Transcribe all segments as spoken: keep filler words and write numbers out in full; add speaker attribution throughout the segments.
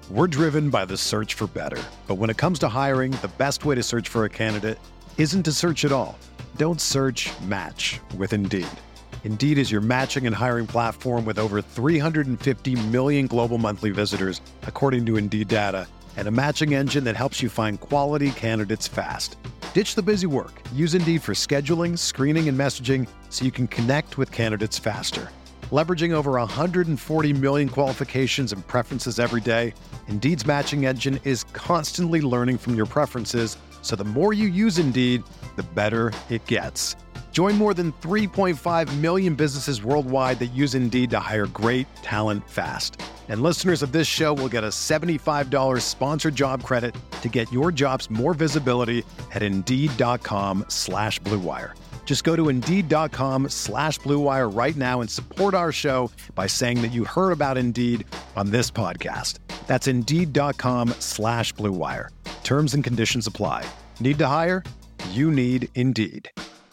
Speaker 1: We're driven by the search for better. But when it comes to hiring, the best way to search for a candidate isn't to search at all. Don't search, match with Indeed. Indeed is your matching and hiring platform with over three hundred fifty million global monthly visitors, according to Indeed data, and a matching engine that helps you find quality candidates fast. Ditch the busy work. Use Indeed for scheduling, screening, and messaging so you can connect with candidates faster. Leveraging over one hundred forty million qualifications and preferences every day, Indeed's matching engine is constantly learning from your preferences, so the more you use Indeed, the better it gets. Join more than three point five million businesses worldwide that use Indeed to hire great talent fast. And listeners of this show will get a seventy-five dollars sponsored job credit to get your jobs more visibility at Indeed.com slash Blue Wire. Just go to Indeed.com slash Blue Wire right now and support our show by saying that you heard about Indeed on this podcast. That's Indeed.com slash Blue Wire. Terms and conditions apply. Need to hire? You need Indeed.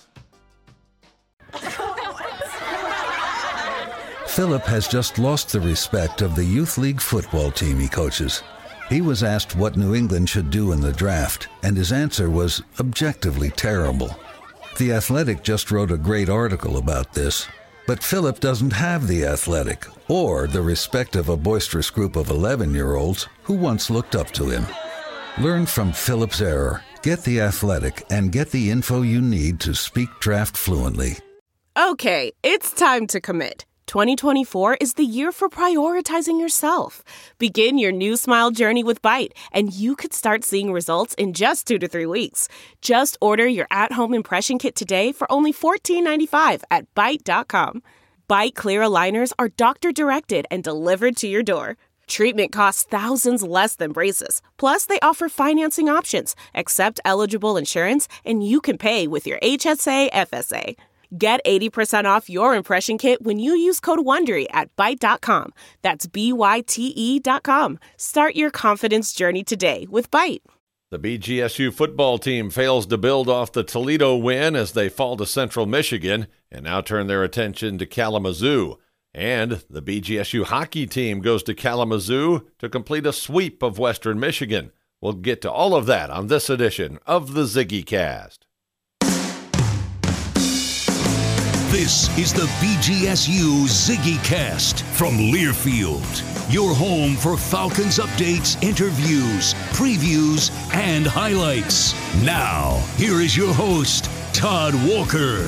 Speaker 2: Philip has just lost the respect of the youth league football team he coaches. He was asked what New England should do in the draft, and his answer was objectively terrible. The Athletic just wrote a great article about this, but Philip doesn't have The Athletic or the respect of a boisterous group of eleven-year-olds who once looked up to him. Learn from Philip's error. Get The Athletic and get the info you need to speak draft fluently.
Speaker 3: Okay, it's time to commit. twenty twenty-four is the year for prioritizing yourself. Begin your new smile journey with Byte, and you could start seeing results in just two to three weeks. Just order your at-home impression kit today for only fourteen ninety-five at Byte dot com. Byte clear aligners are doctor-directed and delivered to your door. Treatment costs thousands less than braces. Plus, they offer financing options, accept eligible insurance, and you can pay with your H S A F S A. Get eighty percent off your impression kit when you use code WONDERY at Byte dot com. That's B Y T E dot com. Start your confidence journey today with Byte.
Speaker 4: The B G S U football team fails to build off the Toledo win as they fall to Central Michigan and now turn their attention to Kalamazoo. And the B G S U hockey team goes to Kalamazoo to complete a sweep of Western Michigan. We'll get to all of that on this edition of the Ziggy Cast.
Speaker 5: This is the B G S U Ziggy Cast from Learfield, your home for Falcons updates, interviews, previews, and highlights. Now, here is your host, Todd Walker.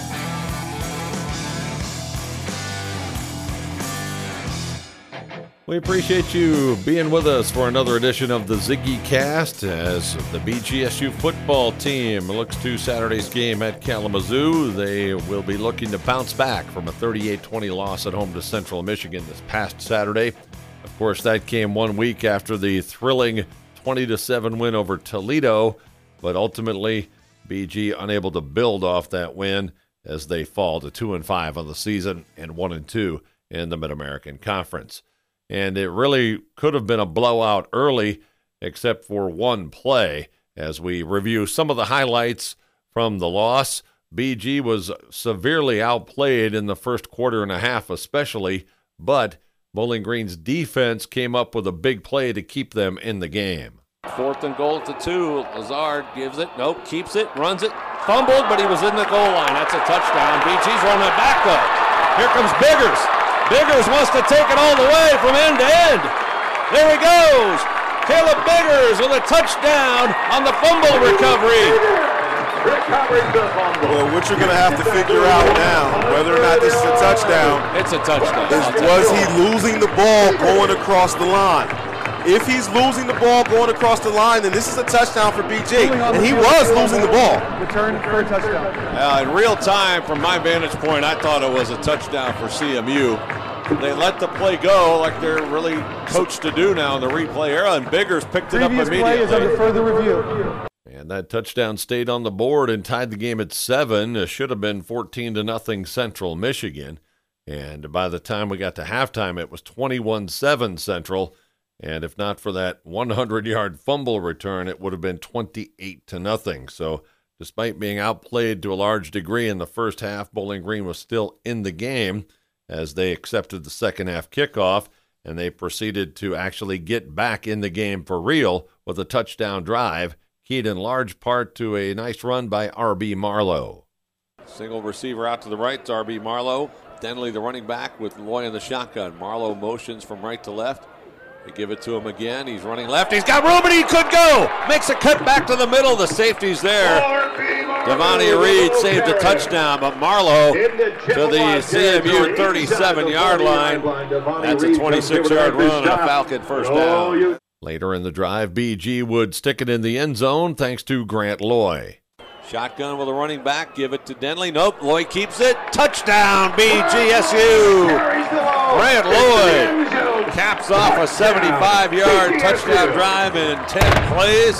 Speaker 4: We appreciate you being with us for another edition of the Ziggy Cast as the B G S U football team looks to Saturday's game at Kalamazoo. They will be looking to bounce back from a thirty-eight twenty loss at home to Central Michigan this past Saturday. Of course, that came one week after the thrilling twenty to seven win over Toledo, but ultimately B G unable to build off that win as they fall to two and five on the season and one and two in the Mid-American Conference. And it really could have been a blowout early, except for one play. As we review some of the highlights from the loss, B G was severely outplayed in the first quarter and a half especially, but Bowling Green's defense came up with a big play to keep them in the game.
Speaker 6: Fourth and goal to two. Lazard gives it. Nope, keeps it, runs it. Fumbled, but he was in the goal line. That's a touchdown. B G's running it back, though. Here comes Biggers. Biggers wants to take it all the way from end to end. There he goes. Caleb Biggers with a touchdown on the fumble recovery.
Speaker 7: Well, what you're going to have to figure out now, whether or not this is a touchdown,
Speaker 6: it's a touchdown.
Speaker 7: Is, was he losing the ball going across the line? If he's losing the ball going across the line, then this is a touchdown for B G. And he was losing the ball.
Speaker 8: Return for a touchdown.
Speaker 6: Uh, in real time, from my vantage point, I thought it was a touchdown for C M U. They let the play go like they're really coached to do now in the replay era, and Biggers picked it up immediately.
Speaker 8: Previous play is under further review.
Speaker 4: And that touchdown stayed on the board and tied the game at seven. It should have been fourteen to nothing Central Michigan. And by the time we got to halftime, it was twenty-one seven Central. And if not for that one hundred yard fumble return, it would have been twenty-eight to nothing. So despite being outplayed to a large degree in the first half, Bowling Green was still in the game as they accepted the second half kickoff. and they proceeded to actually get back in the game for real with a touchdown drive, keyed in large part to a nice run by R B Marlowe.
Speaker 6: Single receiver out to the right, R B Marlowe. Denley, the running back, with Loy in the shotgun. Marlowe motions from right to left. They give it to him again. He's running left. He's got room, and he could go. Makes a cut back to the middle. The safety's there. Devontae Reed saved a touchdown, but Marlowe to the C M U thirty-seven-yard line. That's a twenty-six-yard run and a Falcon first down.
Speaker 4: Later in the drive, B G would stick it in the end zone thanks to Grant Loy.
Speaker 6: Shotgun with a running back. Give it to Denley. Nope. Loy keeps it. Touchdown, B G S U. Grant Loy caps off a seventy-five-yard touchdown drive in ten plays.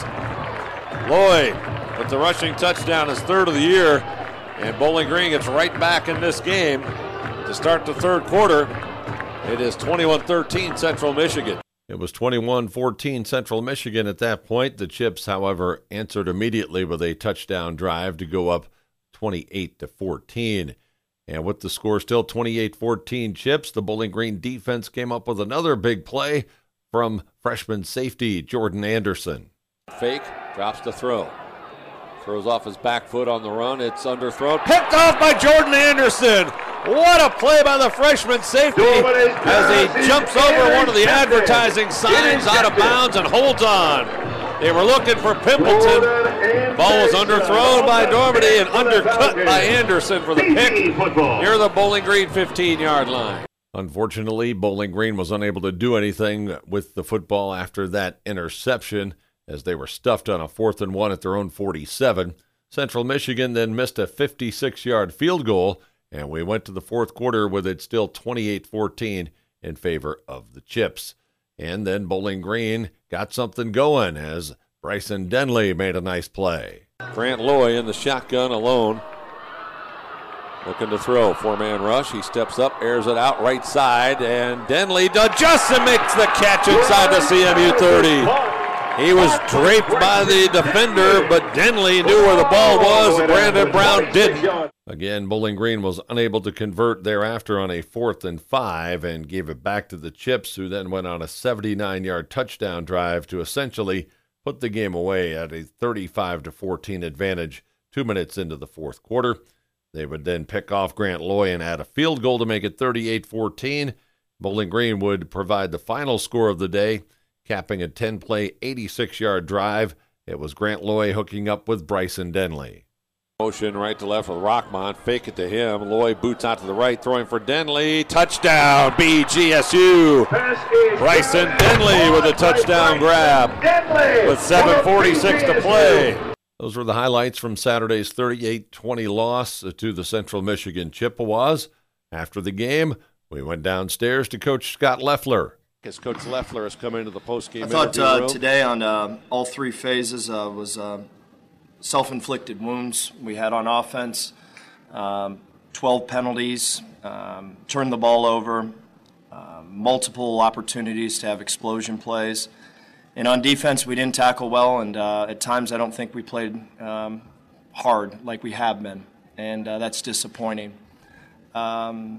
Speaker 6: Loy with the rushing touchdown, his third of the year. And Bowling Green gets right back in this game to start the third quarter. It is twenty-one thirteen Central Michigan.
Speaker 4: It was twenty-one fourteen Central Michigan at that point. The Chips, however, answered immediately with a touchdown drive to go up twenty-eight to fourteen. And with the score still twenty-eight fourteen Chips, the Bowling Green defense came up with another big play from freshman safety Jordan Anderson.
Speaker 6: Fake, drops the throw. Throws off his back foot on the run. It's underthrown. Picked off by Jordan Anderson. What a play by the freshman safety as he jumps over one of the advertising signs out of bounds and holds on. They were looking for Pimpleton. Ball was underthrown by Dormady and undercut by Anderson for the pick near the Bowling Green fifteen-yard line.
Speaker 4: Unfortunately, Bowling Green was unable to do anything with the football after that interception as they were stuffed on a fourth and one at their own forty-seven. Central Michigan then missed a fifty-six-yard field goal, and we went to the fourth quarter with it still twenty-eight fourteen in favor of the Chips. And then Bowling Green got something going as Bryson Denley made a nice play.
Speaker 6: Grant Loy in the shotgun alone. Looking to throw. Four-man rush. He steps up, airs it out right side, and Denley adjusts and makes the catch inside the C M U thirty. He was draped by the defender, but Denley knew where the ball was, and Brandon Brown didn't.
Speaker 4: Again, Bowling Green was unable to convert thereafter on a fourth and five and gave it back to the Chips, who then went on a seventy-nine-yard touchdown drive to essentially put the game away at a thirty-five to fourteen advantage two minutes into the fourth quarter. They would then pick off Grant Loy and add a field goal to make it thirty-eight fourteen. Bowling Green would provide the final score of the day, capping a ten-play, eighty-six-yard drive. It was Grant Loy hooking up with Bryson Denley.
Speaker 6: Motion right to left with Rockmont. Fake it to him. Loy boots out to the right, throwing for Denley. Touchdown, B G S U. Bryson Denley with a touchdown grab with seven forty-six to play.
Speaker 4: Those were the highlights from Saturday's thirty-eight twenty loss to the Central Michigan Chippewas. After the game, we went downstairs to Coach Scott Leffler.
Speaker 6: As Coach Leffler has come into the postgame
Speaker 9: I thought
Speaker 6: interview
Speaker 9: uh,
Speaker 6: room.
Speaker 9: today on uh, all three phases uh, was uh, self-inflicted wounds we had on offense. Um, twelve penalties, um, turned the ball over, uh, multiple opportunities to have explosion plays. And on defense, we didn't tackle well, and uh, at times I don't think we played um, hard like we have been, and uh, that's disappointing. Um,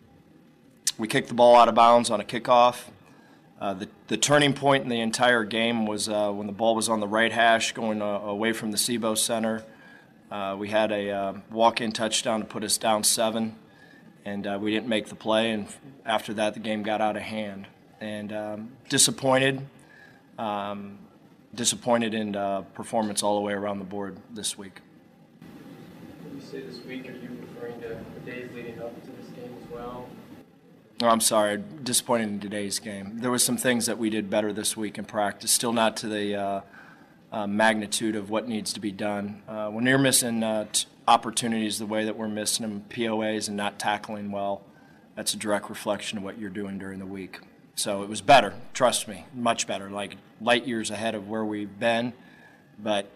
Speaker 9: we kicked the ball out of bounds on a kickoff. Uh, the, the turning point in the entire game was uh, when the ball was on the right hash going uh, away from the SIBO Center. Uh, we had a uh, walk-in touchdown to put us down seven, and uh, we didn't make the play, and after that the game got out of hand. And um, disappointed, um, disappointed in uh, performance all the way around the board this week.
Speaker 10: When you say this week, are you referring to the days leading up to this game as well?
Speaker 9: Oh, I'm sorry, disappointed in today's game. There were some things that we did better this week in practice, still not to the uh, uh, magnitude of what needs to be done. Uh, when you're missing uh, t- opportunities the way that we're missing them, P O As and not tackling well, that's a direct reflection of what you're doing during the week. So it was better, trust me, much better, like light years ahead of where we've been. But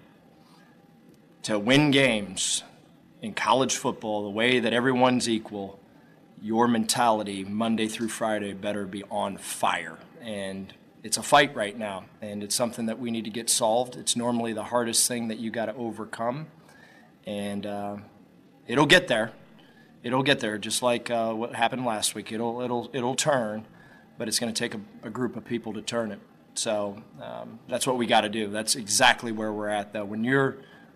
Speaker 9: to win games in college football the way that everyone's equal, your mentality Monday through Friday better be on fire. And it's a fight right now, and it's something that we need to get solved. It's normally the hardest thing that you got to overcome, and uh, it'll get there. It'll get there, just like uh, what happened last week. It'll it'll it'll turn, but it's going to take a, a group of people to turn it. So um, that's what we got to do. That's exactly where we're at, though. When you're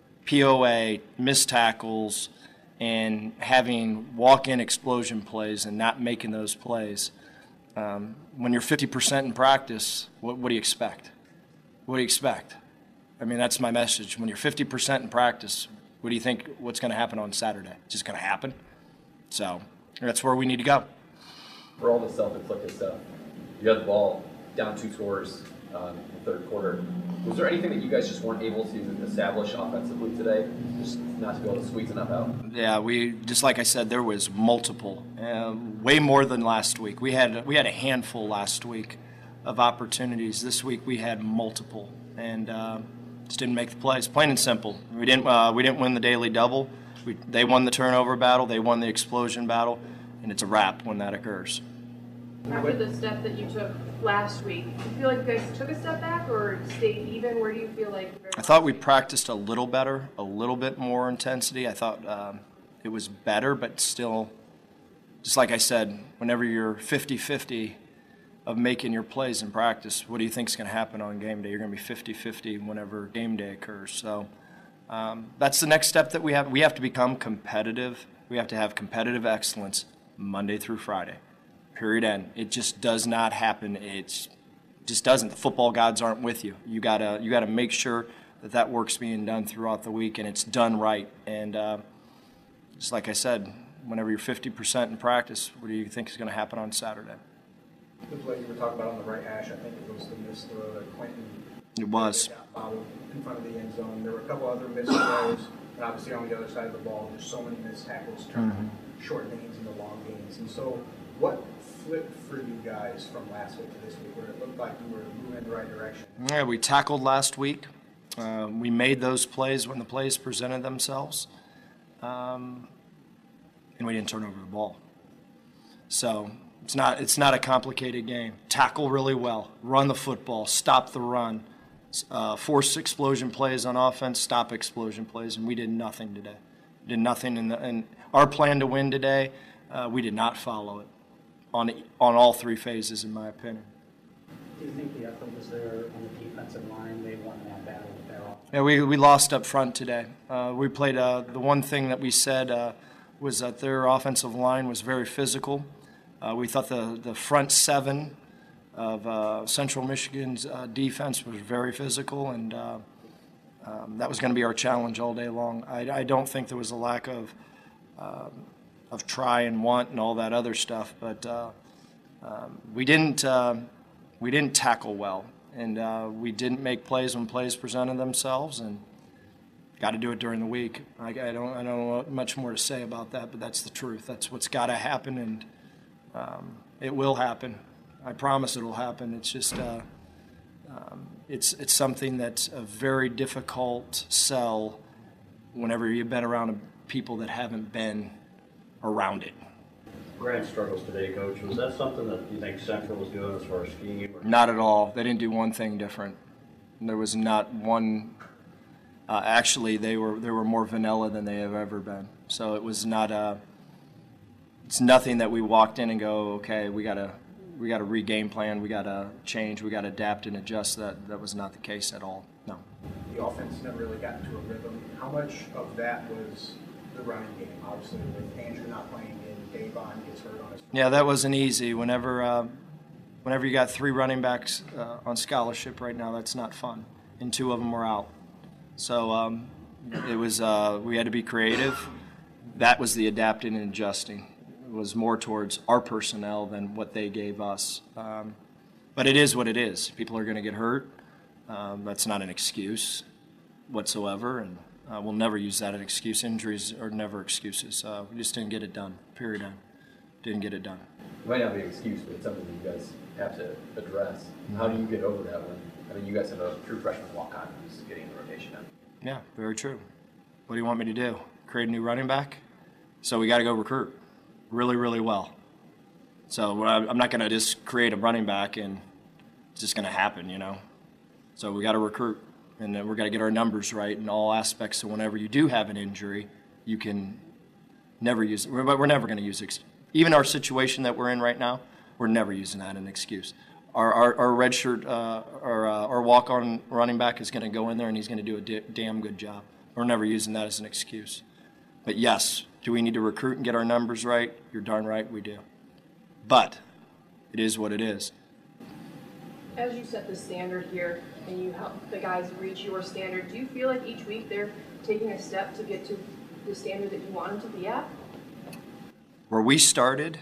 Speaker 9: P O A, missed tackles, and having walk-in explosion plays and not making those plays, um, when you're fifty percent in practice, what, what do you expect? What do you expect? I mean, that's my message. When you're fifty percent in practice, what do you think what's going to happen on Saturday? It's just going to happen. So that's where we need to go.
Speaker 11: For all the self-inflicted stuff, you had the ball down two scores um, in the third quarter. Was there anything that you guys just weren't able to establish offensively today, just not to be able to squeeze enough out?
Speaker 9: Yeah, we just like I said, there was multiple, uh, way more than last week. We had we had a handful last week of opportunities. This week we had multiple, and uh, just didn't make the plays. Plain and simple. We didn't uh, we didn't win the daily double. We, they won the turnover battle. They won the explosion battle, and it's a wrap when that occurs.
Speaker 12: After the step that you took last week, do you feel like you guys took a step back or stayed even? Where do you feel like?
Speaker 9: I thought we practiced a little better, a little bit more intensity. I thought um, it was better, but still, just like I said, whenever you're fifty-fifty of making your plays in practice, what do you think is going to happen on game day? You're going to be fifty-fifty whenever game day occurs. So um, that's the next step that we have. We have to become competitive. We have to have competitive excellence Monday through Friday. Period end. It just does not happen. It's just doesn't. The football gods aren't with you. You gotta you gotta make sure that that work's being done throughout the week and it's done right. And uh, just like I said, whenever you're fifty percent in practice, what do you think is going to happen on Saturday?
Speaker 13: The play you were talking about on the right hash, I think it was the missed throw that Quentin.
Speaker 9: It was.
Speaker 13: Fouled in front of the end zone. There were a couple other missed throws, and obviously on the other side of the ball, there's so many missed tackles, turning mm-hmm. short gains into long gains. And so, what flipped for you guys from last week to this week, where it looked like you were moving in the right direction?
Speaker 9: Yeah, we tackled last week. Uh, we made those plays when the plays presented themselves, um, and we didn't turn over the ball. So it's not it's not a complicated game. Tackle really well, run the football, stop the run, uh, force explosion plays on offense, stop explosion plays, and we did nothing today. We did nothing in the and our plan to win today. Uh, we did not follow it on on all three phases, in my opinion.
Speaker 14: Do you think the effort was there on the defensive line? They won that battle with their offense.
Speaker 9: Yeah, we we lost up front today. Uh, we played uh, the one thing that we said uh, was that their offensive line was very physical. Uh, we thought the, the front seven of uh, Central Michigan's uh, defense was very physical, and uh, um, that was going to be our challenge all day long. I, I don't think there was a lack of um, of try and want and all that other stuff, but uh, um, we didn't uh, we didn't tackle well, and uh, we didn't make plays when plays presented themselves, and got to do it during the week. I, I don't I don't know much more to say about that, but that's the truth. That's what's got to happen, and um, it will happen. I promise it will happen. It's just uh, um, it's it's something that's a very difficult sell whenever you've been around people that haven't been around it.
Speaker 15: Grand struggles today, Coach. Was that something that you think Central was doing as far as scheme? Or?
Speaker 9: Not at all. They didn't do one thing different. There was not one. Uh, actually, they were they were more vanilla than they have ever been. So it was not a. It's nothing that we walked in and go, okay, we gotta we gotta re-game plan, we gotta change, we gotta adapt and adjust. That that was not the case at all. No.
Speaker 13: The offense never really got into a rhythm. How much of that was the running game? Obviously, with Andrew not playing and Davon gets hurt on his.
Speaker 9: Yeah, that wasn't easy. Whenever, uh, whenever you got three running backs uh, on scholarship right now, that's not fun. And two of them were out, so um, it was. Uh, we had to be creative. That was the adapting and adjusting. It was more towards our personnel than what they gave us. Um, but it is what it is. People are going to get hurt. Um, that's not an excuse whatsoever, and. Uh, we'll never use that as an excuse. Injuries are never excuses. Uh, we just didn't get it done. Period. End. Didn't get it done.
Speaker 11: It might not be an excuse, but it's something you guys have to address. Mm-hmm. How do you get over that when, I mean, you guys have a true freshman walk-on who's getting the rotation done?
Speaker 9: Yeah, very true. What do you want me to do? Create a new running back? So we got to go recruit really, really well. So I'm not going to just create a running back and it's just going to happen, you know. So we got to recruit. And then we're going to get our numbers right in all aspects. So whenever you do have an injury, you can never use it. But we're never going to use it. Even our situation that we're in right now, We're never using that as an excuse. Our our, our redshirt, uh, our, uh, our walk-on running back is going to go in there and he's going to do a d- damn good job. We're never using that as an excuse. But yes, do we need to recruit and get our numbers right? You're darn right we do. But it is what it is.
Speaker 12: As you set the standard here and you help the guys reach your standard, do you feel like each week they're taking a step to get to the standard that you want them to be at?
Speaker 9: Where we started,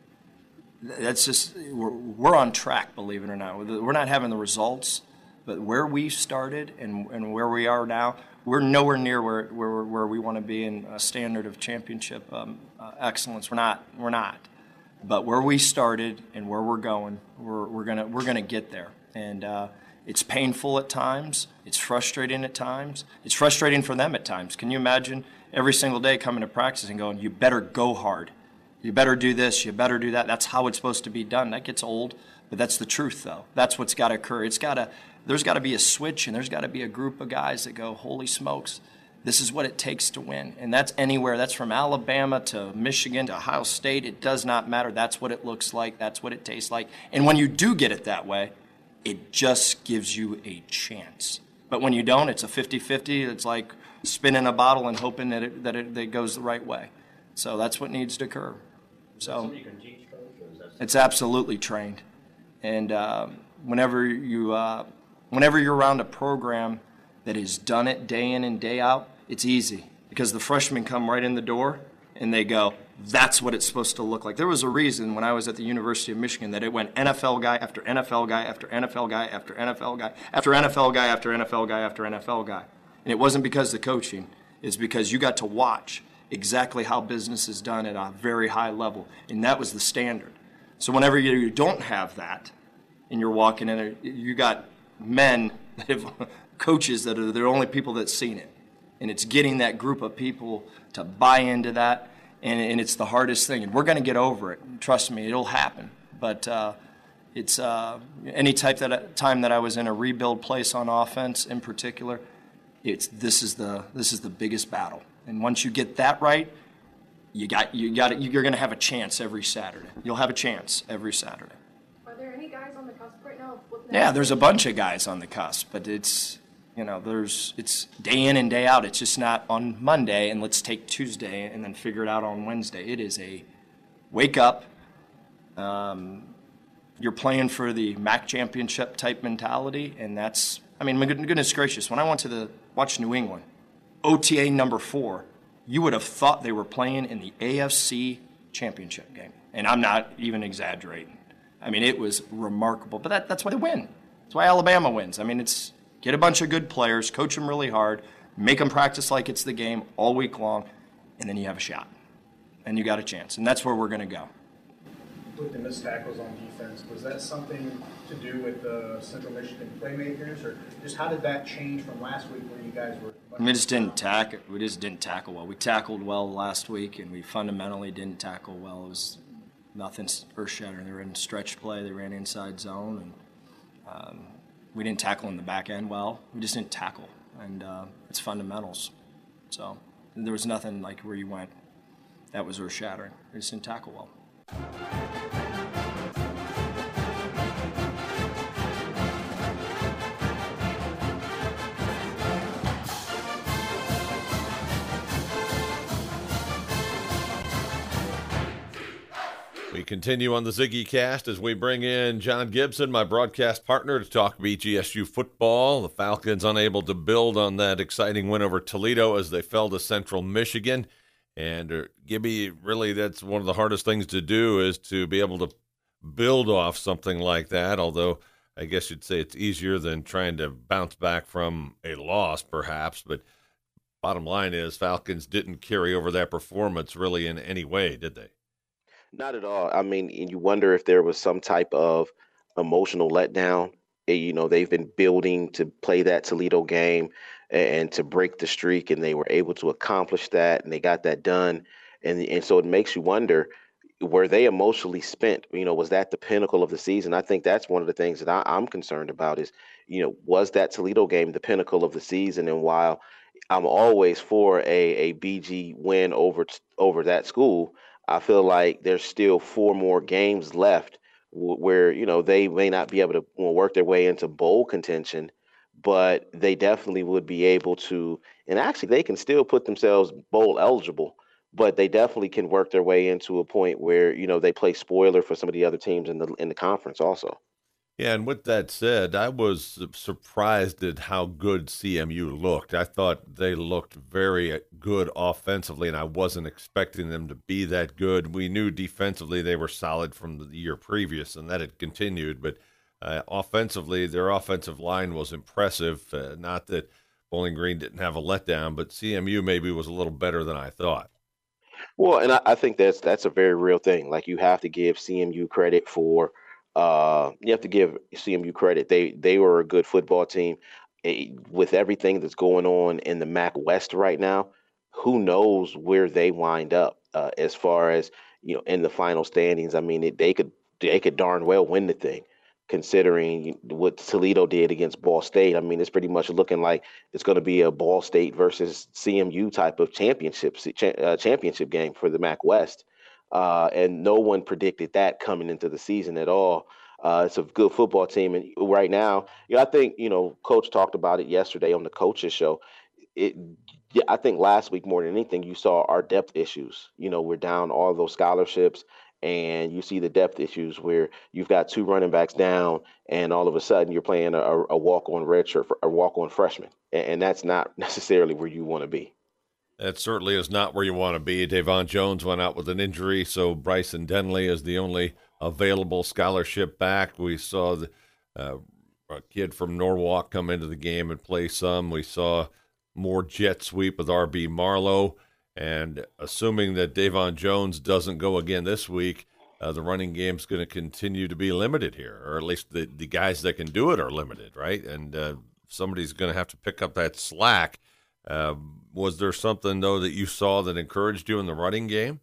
Speaker 9: that's just, we're, we're on track, believe it or not. We're not having the results, but where we started and, and where we are now, we're nowhere near where, where, where we want to be in a standard of championship um, uh, excellence. We're not, we're not. But where we started and where we're going, we're, we're gonna we're gonna get there. And uh, it's painful at times. It's frustrating at times. It's frustrating for them at times. Can you imagine every single day coming to practice and going, "You better go hard. You better do this. You better do that." That's how it's supposed to be done. That gets old, but that's the truth, though. That's what's got to occur. It's got to. There's got to be a switch, and there's got to be a group of guys that go, "Holy smokes! This is what it takes to win." And that's anywhere. That's from Alabama to Michigan to Ohio State. It does not matter. That's what it looks like. That's what it tastes like. And when you do get it that way, it just gives you a chance. But when you don't, it's a fifty-fifty. It's like spinning a bottle and hoping that it, that it, that it goes the right way. So that's what needs to occur. So
Speaker 15: you can teach, Coach, or is that
Speaker 9: it's absolutely trained. And uh, whenever you uh, whenever you're around a program that has done it day in and day out, it's easy because the freshmen come right in the door and they go, "That's what it's supposed to look like." There was a reason when I was at the University of Michigan that it went N F L guy after N F L guy after N F L guy after N F L guy after N F L guy after N F L guy after N F L guy. And it wasn't because of the coaching. It's because you got to watch exactly how business is done at a very high level. And that was the standard. So whenever you don't have that and you're walking in there, you got men that have coaches that are the only people that's seen it. And it's getting that group of people to buy into that, and, and it's the hardest thing. And we're going to get over it. Trust me, it'll happen. But uh, it's uh, any type that time that I was in a rebuild place on offense in particular, it's this is the this is the biggest battle. And once you get that right, you got you got it, you're going to have a chance every Saturday. You'll have a chance every Saturday.
Speaker 12: Are there any guys on the cusp right now?
Speaker 9: Yeah, there's a bunch of guys on the cusp, but it's, you know, there's it's day in and day out. It's just not on Monday and let's take Tuesday and then figure it out on Wednesday. It is a wake up. Um, you're playing for the M A C championship type mentality, and that's, I mean, goodness gracious, when I went to the watch New England, O T A number four, you would have thought they were playing in the A F C championship game. And I'm not even exaggerating. I mean, it was remarkable. But that, that's why they win. That's why Alabama wins. I mean, it's get a bunch of good players, coach them really hard, make them practice like it's the game all week long, and then you have a shot. And you got a chance. And that's where we're going to go.
Speaker 13: With the missed tackles on defense, was that something to do with the Central Michigan playmakers, or just how did that change from last week where you guys were?
Speaker 9: We just didn't tackle. We just didn't tackle well. We tackled well last week, and we fundamentally didn't tackle well. It was nothing earth-shattering. They were in stretch play. They ran inside zone, and um, we didn't tackle in the back end well. We just didn't tackle, and uh, it's fundamentals. So there was nothing like where you went that was earth-shattering. We just didn't tackle well.
Speaker 4: We continue on the Ziggy Cast as we bring in John Gibson, my broadcast partner, to talk B G S U football. The Falcons unable to build on that exciting win over Toledo as they fell to Central Michigan. And uh, Gibby, really, that's one of the hardest things to do is to be able to build off something like that, although I guess you'd say it's easier than trying to bounce back from a loss, perhaps. But bottom line is Falcons didn't carry over that performance really in any way, did they?
Speaker 16: Not at all. I mean, and you wonder if there was some type of emotional letdown. You know, they've been building to play that Toledo game and to break the streak, and they were able to accomplish that, and they got that done. And and so it makes you wonder, were they emotionally spent? You know, was that the pinnacle of the season? I think that's one of the things that I, I'm concerned about is, you know, was that Toledo game the pinnacle of the season? And while I'm always for a, a B G win over over that school, I feel like there's still four more games left w- where you know they may not be able to well, work their way into bowl contention, but they definitely would be able to. And actually, they can still put themselves bowl eligible, but they definitely can work their way into a point where you know they play spoiler for some of the other teams in the in the conference also.
Speaker 4: Yeah, and with that said, I was surprised at how good C M U looked. I thought they looked very good offensively, and I wasn't expecting them to be that good. We knew defensively they were solid from the year previous, and that had continued. But uh, offensively, their offensive line was impressive. Uh, not that Bowling Green didn't have a letdown, but C M U maybe was a little better than I thought.
Speaker 16: Well, and I, I think that's that's a very real thing. Like you have to give C M U credit for uh you have to give C M U credit. They they were a good football team. Eh, with everything that's going on in the M A C West right now. Who knows where they wind up uh, as far as you know in the final standings? I mean, it, they could they could darn well win the thing, considering what Toledo did against Ball State. I mean, it's pretty much looking like it's going to be a Ball State versus C M U type of championship uh, championship game for the M A C West, uh, and no one predicted that coming into the season at all. Uh, it's a good football team, and right now, you know, I think you know, Coach talked about it yesterday on the coaches show. It, yeah, I think last week more than anything, you saw our depth issues. You know, we're down all those scholarships, and you see the depth issues where you've got two running backs down, and all of a sudden you're playing a, a walk-on redshirt, a walk-on freshman, and, and that's not necessarily where you want to be.
Speaker 4: That certainly is not where you want to be. Davon Jones went out with an injury, so Bryson Denley is the only available scholarship back. We saw the, uh, a kid from Norwalk come into the game and play some. We saw more jet sweep with R B Marlowe, and assuming that Davon Jones doesn't go again this week, uh, the running game's going to continue to be limited here, or at least the, the guys that can do it are limited, right? And uh, somebody's going to have to pick up that slack. Uh, was there something, though, that you saw that encouraged you in the running game?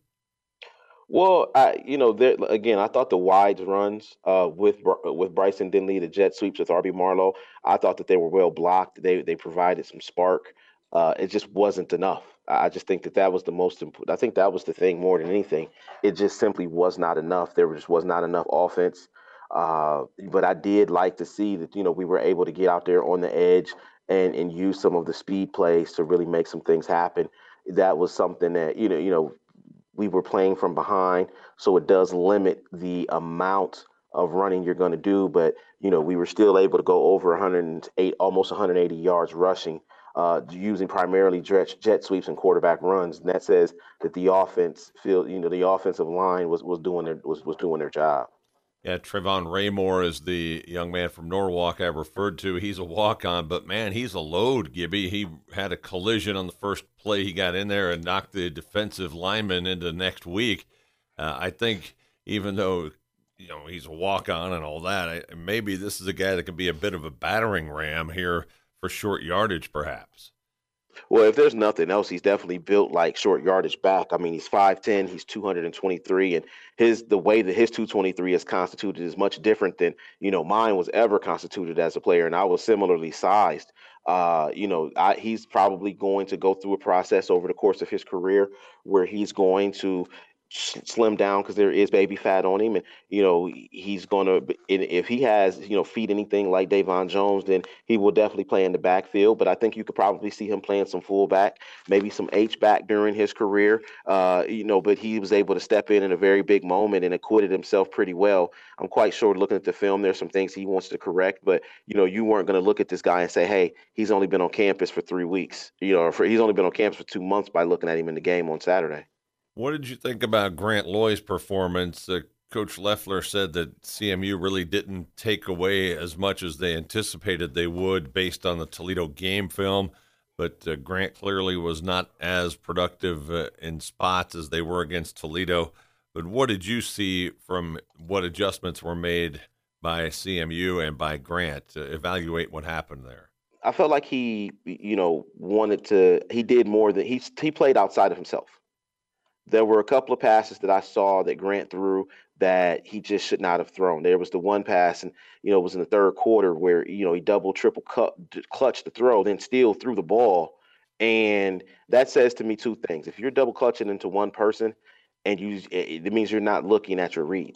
Speaker 16: Well, I, you know, there, again, I thought the wide runs uh, with with Bryson Denley, the jet sweeps with R B Marlowe, I thought that they were well blocked. They they provided some spark. Uh, it just wasn't enough. I just think that that was the most important. I think that was the thing more than anything. It just simply was not enough. There just was not enough offense. Uh, but I did like to see that, you know, we were able to get out there on the edge and, and use some of the speed plays to really make some things happen. That was something that, you know, you know, we were playing from behind, so it does limit the amount of running you're going to do. But, you know, we were still able to go over one hundred eight, almost one hundred eighty yards rushing, uh, using primarily jet, jet sweeps and quarterback runs. And that says that the offense feel, you know, the offensive line was, was doing their, was, was doing their job.
Speaker 4: Yeah, Trevon Raymore is the young man from Norwalk I referred to. He's a walk-on, but, man, he's a load, Gibby. He had a collision on the first play he got in there and knocked the defensive lineman into next week. Uh, I think even though, you know, he's a walk-on and all that, I, maybe this is a guy that could be a bit of a battering ram here for short yardage perhaps.
Speaker 16: Well, if there's nothing else, he's definitely built like short yardage back. I mean, he's five ten, he's two hundred twenty-three, and his the way that his two twenty-three is constituted is much different than, you know, mine was ever constituted as a player, and I was similarly sized. Uh, you know, I, he's probably going to go through a process over the course of his career where he's going to slim down because there is baby fat on him, and you know he's gonna, if he has, you know, feet anything like Davon Jones, then he will definitely play in the backfield. But I think you could probably see him playing some fullback, maybe some H back during his career. Uh, you know, but he was able to step in in a very big moment and acquitted himself pretty well. I'm quite sure, looking at the film, there's some things he wants to correct, but you know, you weren't going to look at this guy and say, hey, he's only been on campus for three weeks, you know, or for, he's only been on campus for two months by looking at him in the game on Saturday.
Speaker 4: What did you think about Grant Loy's performance? Uh, Coach Leffler said that C M U really didn't take away as much as they anticipated they would based on the Toledo game film, but uh, Grant clearly was not as productive uh, in spots as they were against Toledo. But what did you see from what adjustments were made by C M U and by Grant to evaluate what happened there?
Speaker 16: I felt like he, you know, wanted to, he did more than, he, he played outside of himself. There were a couple of passes that I saw that Grant threw that he just should not have thrown. There was the one pass, and, you know, it was in the third quarter where, you know, he double, triple cut, clutched the throw, then still threw the ball. And that says to me two things. If you're double clutching into one person, and you, it means you're not looking at your reads.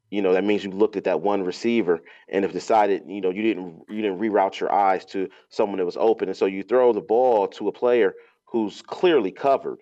Speaker 16: You know, that means you looked at that one receiver and have decided, you know, you didn't you didn't reroute your eyes to someone that was open. And so you throw the ball to a player who's clearly covered.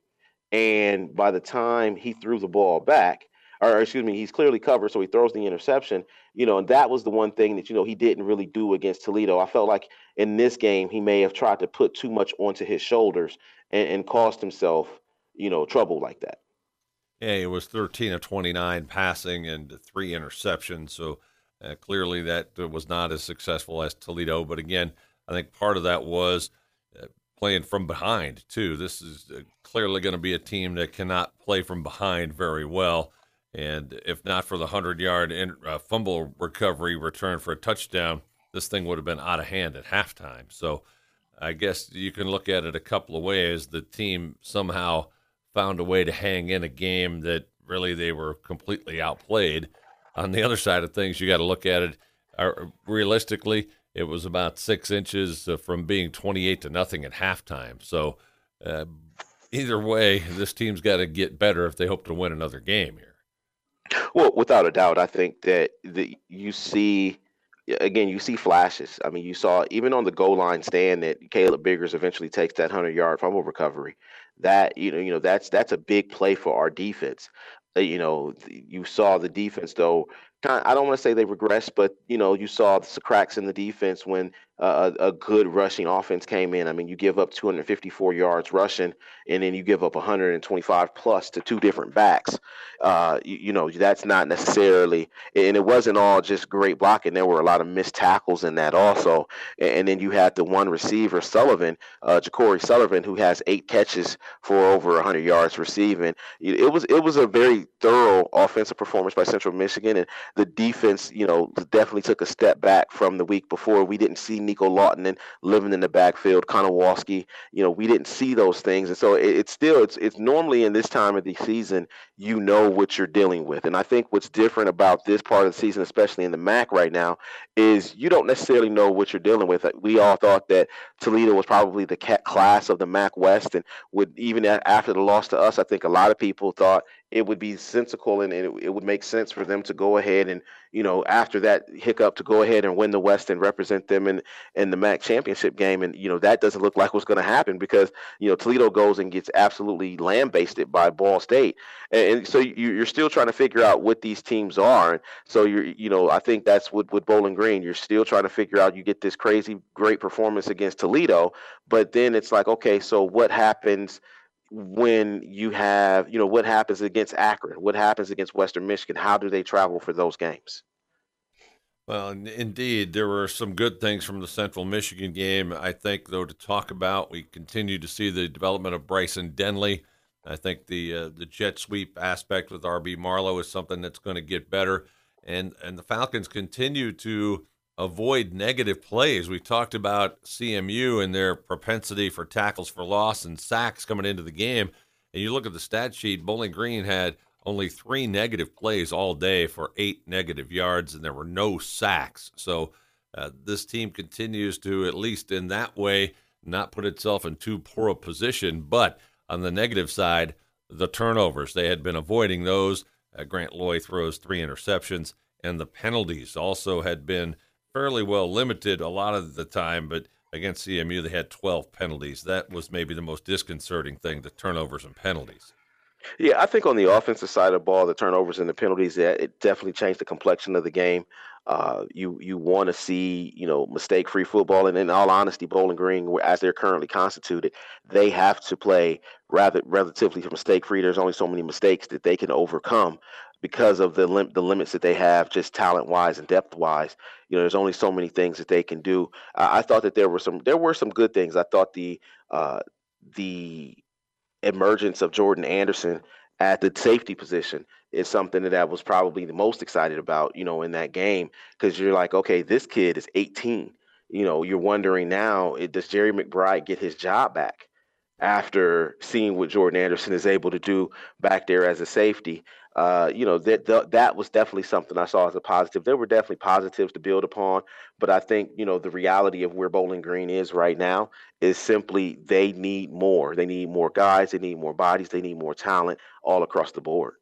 Speaker 16: And by the time he threw the ball back, or excuse me, he's clearly covered, so he throws the interception, you know, and that was the one thing that, you know, he didn't really do against Toledo. I felt like in this game, he may have tried to put too much onto his shoulders and, and cost himself, you know, trouble like that.
Speaker 4: Yeah, it was thirteen of twenty-nine passing and three interceptions. So uh, clearly that uh, was not as successful as Toledo. But again, I think part of that was uh, playing from behind, too. This is uh, clearly going to be a team that cannot play from behind very well. And if not for the hundred-yard in, uh, fumble recovery return for a touchdown, this thing would have been out of hand at halftime. So I guess you can look at it a couple of ways. The team somehow found a way to hang in a game that really they were completely outplayed. On the other side of things, you got to look at it uh, realistically. It was about six inches uh, from being twenty-eight to nothing at halftime. So uh, either way, this team's got to get better if they hope to win another game here.
Speaker 16: Well, without a doubt, I think that the, you see, again, you see flashes. I mean, you saw even on the goal line stand that Caleb Biggers eventually takes that hundred-yard fumble recovery. That, you know, you know, that's that's a big play for our defense. Uh, you know, you saw the defense, though. Kind of, I don't want to say they regressed, but, you know, you saw the cracks in the defense when uh, a, a good rushing offense came in. I mean, you give up two hundred fifty-four yards rushing, and then you give up one hundred twenty-five plus to two different backs. Uh, you, you know, that's not necessarily, and it wasn't all just great blocking. There were a lot of missed tackles in that also. And, and then you had the one receiver, Sullivan, uh, Ja'Cory Sullivan, who has eight catches for over one hundred yards receiving. It was it was a very thorough offensive performance by Central Michigan, and the defense, you know, definitely took a step back from the week before. We didn't see Nico Lawton and living in the backfield, Konowalski. You know, we didn't see those things, and so it, it's still it's it's normally in this time of the season, you know what you're dealing with. And I think what's different about this part of the season, especially in the M A C right now, is you don't necessarily know what you're dealing with. We all thought that Toledo was probably the class of the M A C West, and would even after the loss to us, I think a lot of people thought it would be sensical and it, it would make sense for them to go ahead and, you know, after that hiccup, to go ahead and win the West and represent them in, in the M A C championship game. And, you know, that doesn't look like what's going to happen because, you know, Toledo goes and gets absolutely lambasted by Ball State. And, and so you, you're still trying to figure out what these teams are. And so, you're, you know, I think that's what with Bowling Green, you're still trying to figure out, you get this crazy, great performance against Toledo, but then it's like, okay, so what happens when you have, you know, what happens against Akron? What happens against Western Michigan? How do they travel for those games?
Speaker 4: Well, indeed, there were some good things from the Central Michigan game. I think, though, to talk about, we continue to see the development of Bryson Denley. I think the uh, the jet sweep aspect with R B Marlowe is something that's going to get better. And, and the Falcons continue to avoid negative plays. We talked about C M U and their propensity for tackles for loss and sacks coming into the game. And you look at the stat sheet, Bowling Green had only three negative plays all day for eight negative yards, and there were no sacks. So uh, this team continues to, at least in that way, not put itself in too poor a position. But on the negative side, the turnovers, they had been avoiding those. Uh, Grant Loy throws three interceptions, and the penalties also had been fairly well limited a lot of the time, but against C M U, they had twelve penalties. That was maybe the most disconcerting thing, the turnovers and penalties.
Speaker 16: Yeah, I think on the offensive side of the ball, the turnovers and the penalties, it definitely changed the complexion of the game. Uh, you you want to see, you know, mistake-free football, and in all honesty, Bowling Green, as they're currently constituted, they have to play rather relatively mistake-free. There's only so many mistakes that they can overcome because of the lim- the limits that they have, just talent-wise and depth-wise. You know, there's only so many things that they can do. Uh, I thought that there were some there were some good things. I thought the uh, the emergence of Jordan Anderson at the safety position is something that I was probably the most excited about, you know, in that game, because you're like, okay, this kid is eighteen. You know, you're wondering now, does Jerry McBride get his job back after seeing what Jordan Anderson is able to do back there as a safety? Uh, you know, that th- that was definitely something I saw as a positive. There were definitely positives to build upon, but I think, you know, the reality of where Bowling Green is right now is simply they need more. They need more guys. They need more bodies. They need more talent all across the board.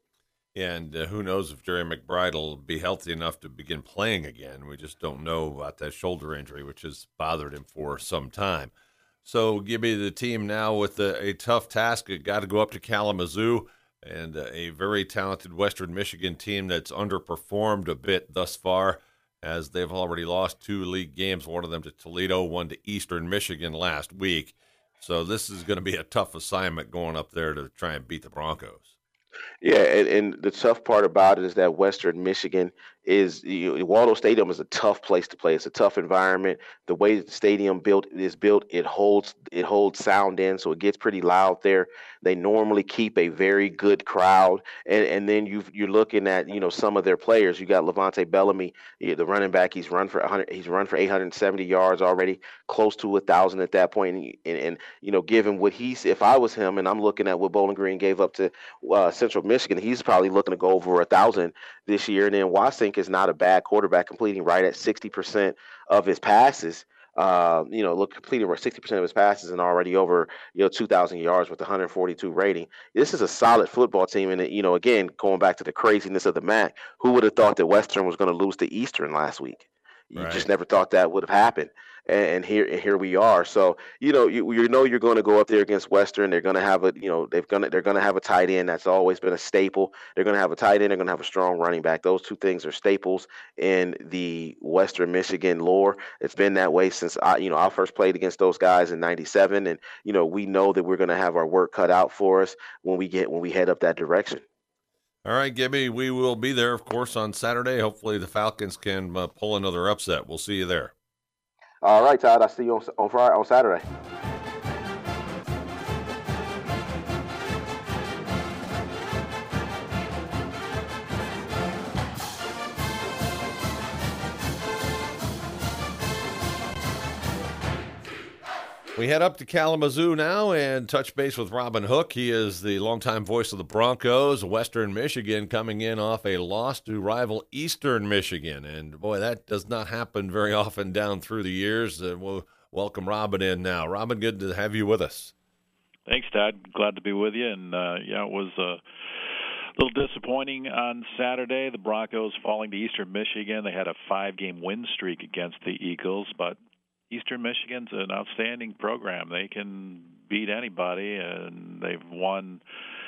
Speaker 4: And uh, who knows if Jerry McBride will be healthy enough to begin playing again. We just don't know about that shoulder injury, which has bothered him for some time. So give me the team now with a, a tough task. It got to go up to Kalamazoo, and uh, a very talented Western Michigan team that's underperformed a bit thus far, as they've already lost two league games, one of them to Toledo, one to Eastern Michigan last week. So this is going to be a tough assignment going up there to try and beat the Broncos.
Speaker 16: Yeah, and, and the tough part about it is that Western Michigan is you know, Waldo Stadium is a tough place to play. It's a tough environment. The way the stadium built is built, it holds it holds sound in, so it gets pretty loud there. They normally keep a very good crowd, and and then you you're looking at you know some of their players. You got Levante Bellamy, the running back. He's run for one hundred. He's run for eight hundred seventy yards already, close to a thousand at that point. And, and, and you know, given what he's, if I was him, and I'm looking at what Bowling Green gave up to uh, Central Michigan, he's probably looking to go over a thousand this year. And then Wasink is not a bad quarterback, completing right at sixty percent of his passes. Uh, you know, look, completing sixty percent of his passes and already over, you know, two thousand yards with one hundred forty-two rating. This is a solid football team. And, you know, again, going back to the craziness of the M A C, who would have thought that Western was going to lose to Eastern last week? You
Speaker 4: Right.
Speaker 16: just never thought that would have happened. And, and here and here we are. So, you know, you, you know you're going to go up there against Western. They're going to have a, you know, they've gonna they're going to have a tight end. That's always been a staple. They're going to have a tight end. They're going to have a strong running back. Those two things are staples in the Western Michigan lore. It's been that way since I, you know, I first played against those guys in ninety-seven. And, you know, we know that we're going to have our work cut out for us when we get when we head up that direction.
Speaker 4: All right, Gibby, we will be there, of course, on Saturday. Hopefully the Falcons can uh, pull another upset. We'll see you there.
Speaker 16: All right, Todd. I'll see you on on Friday, on Saturday.
Speaker 4: We head up to Kalamazoo now and touch base with Robin Hook. He is the longtime voice of the Broncos. Western Michigan coming in off a loss to rival Eastern Michigan. And, boy, that does not happen very often down through the years. Uh, we'll welcome Robin in now. Robin, good to have you with us.
Speaker 17: Thanks, Todd. Glad to be with you. And, uh, yeah, it was a little disappointing on Saturday. The Broncos falling to Eastern Michigan. They had a five-game win streak against the Eagles, but Eastern Michigan's an outstanding program. They can beat anybody, and they've won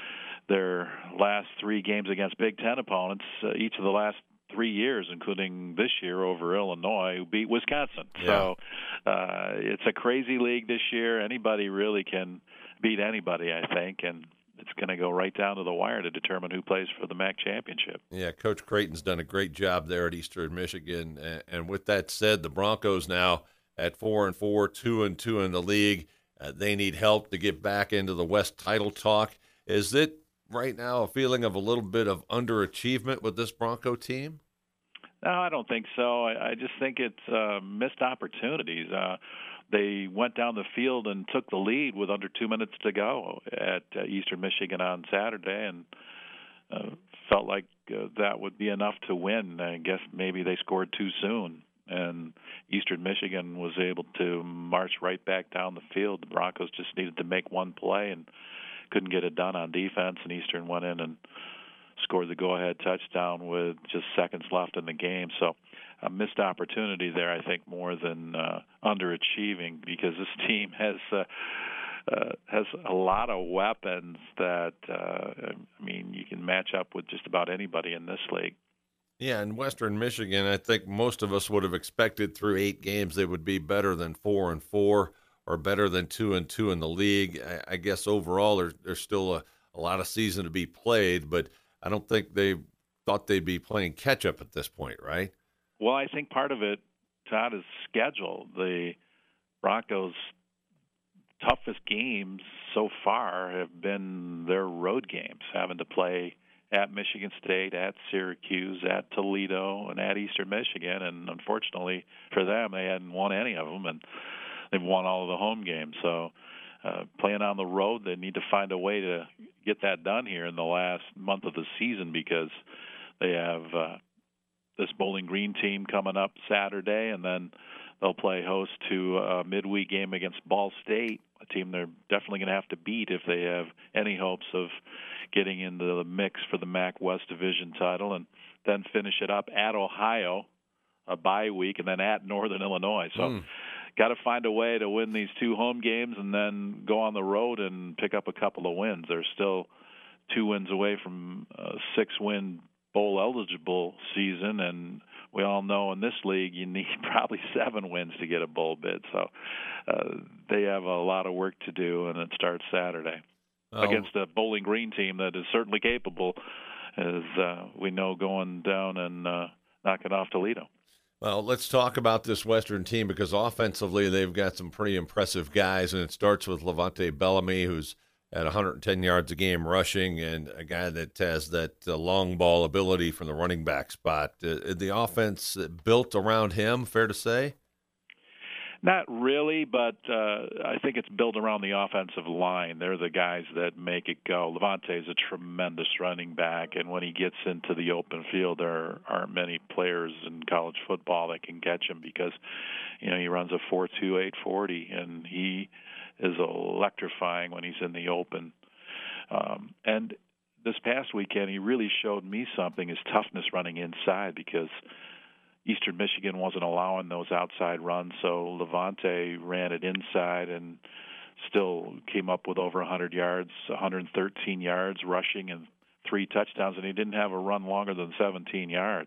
Speaker 17: their last three games against Big Ten opponents uh, each of the last three years, including this year over Illinois, who beat Wisconsin.
Speaker 4: Yeah.
Speaker 17: So uh, it's a crazy league this year. Anybody really can beat anybody, I think, and it's going to go right down to the wire to determine who plays for the M A C championship.
Speaker 4: Yeah, Coach Creighton's done a great job there at Eastern Michigan. And, and with that said, the Broncos now at four and four, two and two in the league. Uh, they need help to get back into the West title talk. Is it right now a feeling of a little bit of underachievement with this Bronco team?
Speaker 17: No, I don't think so. I, I just think it's uh, missed opportunities. Uh, they went down the field and took the lead with under two minutes to go at uh, Eastern Michigan on Saturday, and uh, felt like uh, that would be enough to win. I guess maybe they scored too soon, and Eastern Michigan was able to march right back down the field. The Broncos just needed to make one play and couldn't get it done on defense, and Eastern went in and scored the go-ahead touchdown with just seconds left in the game. So a missed opportunity there, I think, more than uh, underachieving, because this team has uh, uh, has a lot of weapons that, uh, I mean, you can match up with just about anybody in this league.
Speaker 4: Yeah, in Western Michigan, I think most of us would have expected through eight games they would be better than four and four or better than two and two in the league. I, I guess overall there's, there's still a, a lot of season to be played, but I don't think they thought they'd be playing catch-up at this point, right?
Speaker 17: Well, I think part of it, Todd, is schedule. The Broncos' toughest games so far have been their road games, having to play at Michigan State, at Syracuse, at Toledo, and at Eastern Michigan. And unfortunately for them, they hadn't won any of them, and they've won all of the home games. So uh, playing on the road, they need to find a way to get that done here in the last month of the season, because they have uh, this Bowling Green team coming up Saturday, and then they'll play host to a midweek game against Ball State, a team they're definitely going to have to beat if they have any hopes of getting into the mix for the M A C West Division title, and then finish it up at Ohio, a bye week, and then at Northern Illinois. So mm. got to find a way to win these two home games and then go on the road and pick up a couple of wins. They're still two wins away from a six-win bowl-eligible season, and we all know in this league you need probably seven wins to get a bowl bid. So uh, they have a lot of work to do, and it starts Saturday oh. against a Bowling Green team that is certainly capable, as uh, we know, going down and uh, knocking off Toledo.
Speaker 4: Well, let's talk about this Western team, because offensively they've got some pretty impressive guys, and it starts with Levante Bellamy, who's at one hundred ten yards a game rushing, and a guy that has that uh, long ball ability from the running back spot. Uh, the offense built around him, fair to say?
Speaker 17: Not really, but uh, I think it's built around the offensive line. They're the guys that make it go. Levante is a tremendous running back, and when he gets into the open field, there aren't many players in college football that can catch him, because, you know, he runs a four two eight forty, and he is electrifying when he's in the open. Um, and this past weekend, he really showed me something, his toughness running inside, because Eastern Michigan wasn't allowing those outside runs, so Levante ran it inside and still came up with over one hundred yards, one hundred thirteen yards rushing and three touchdowns, and he didn't have a run longer than seventeen yards.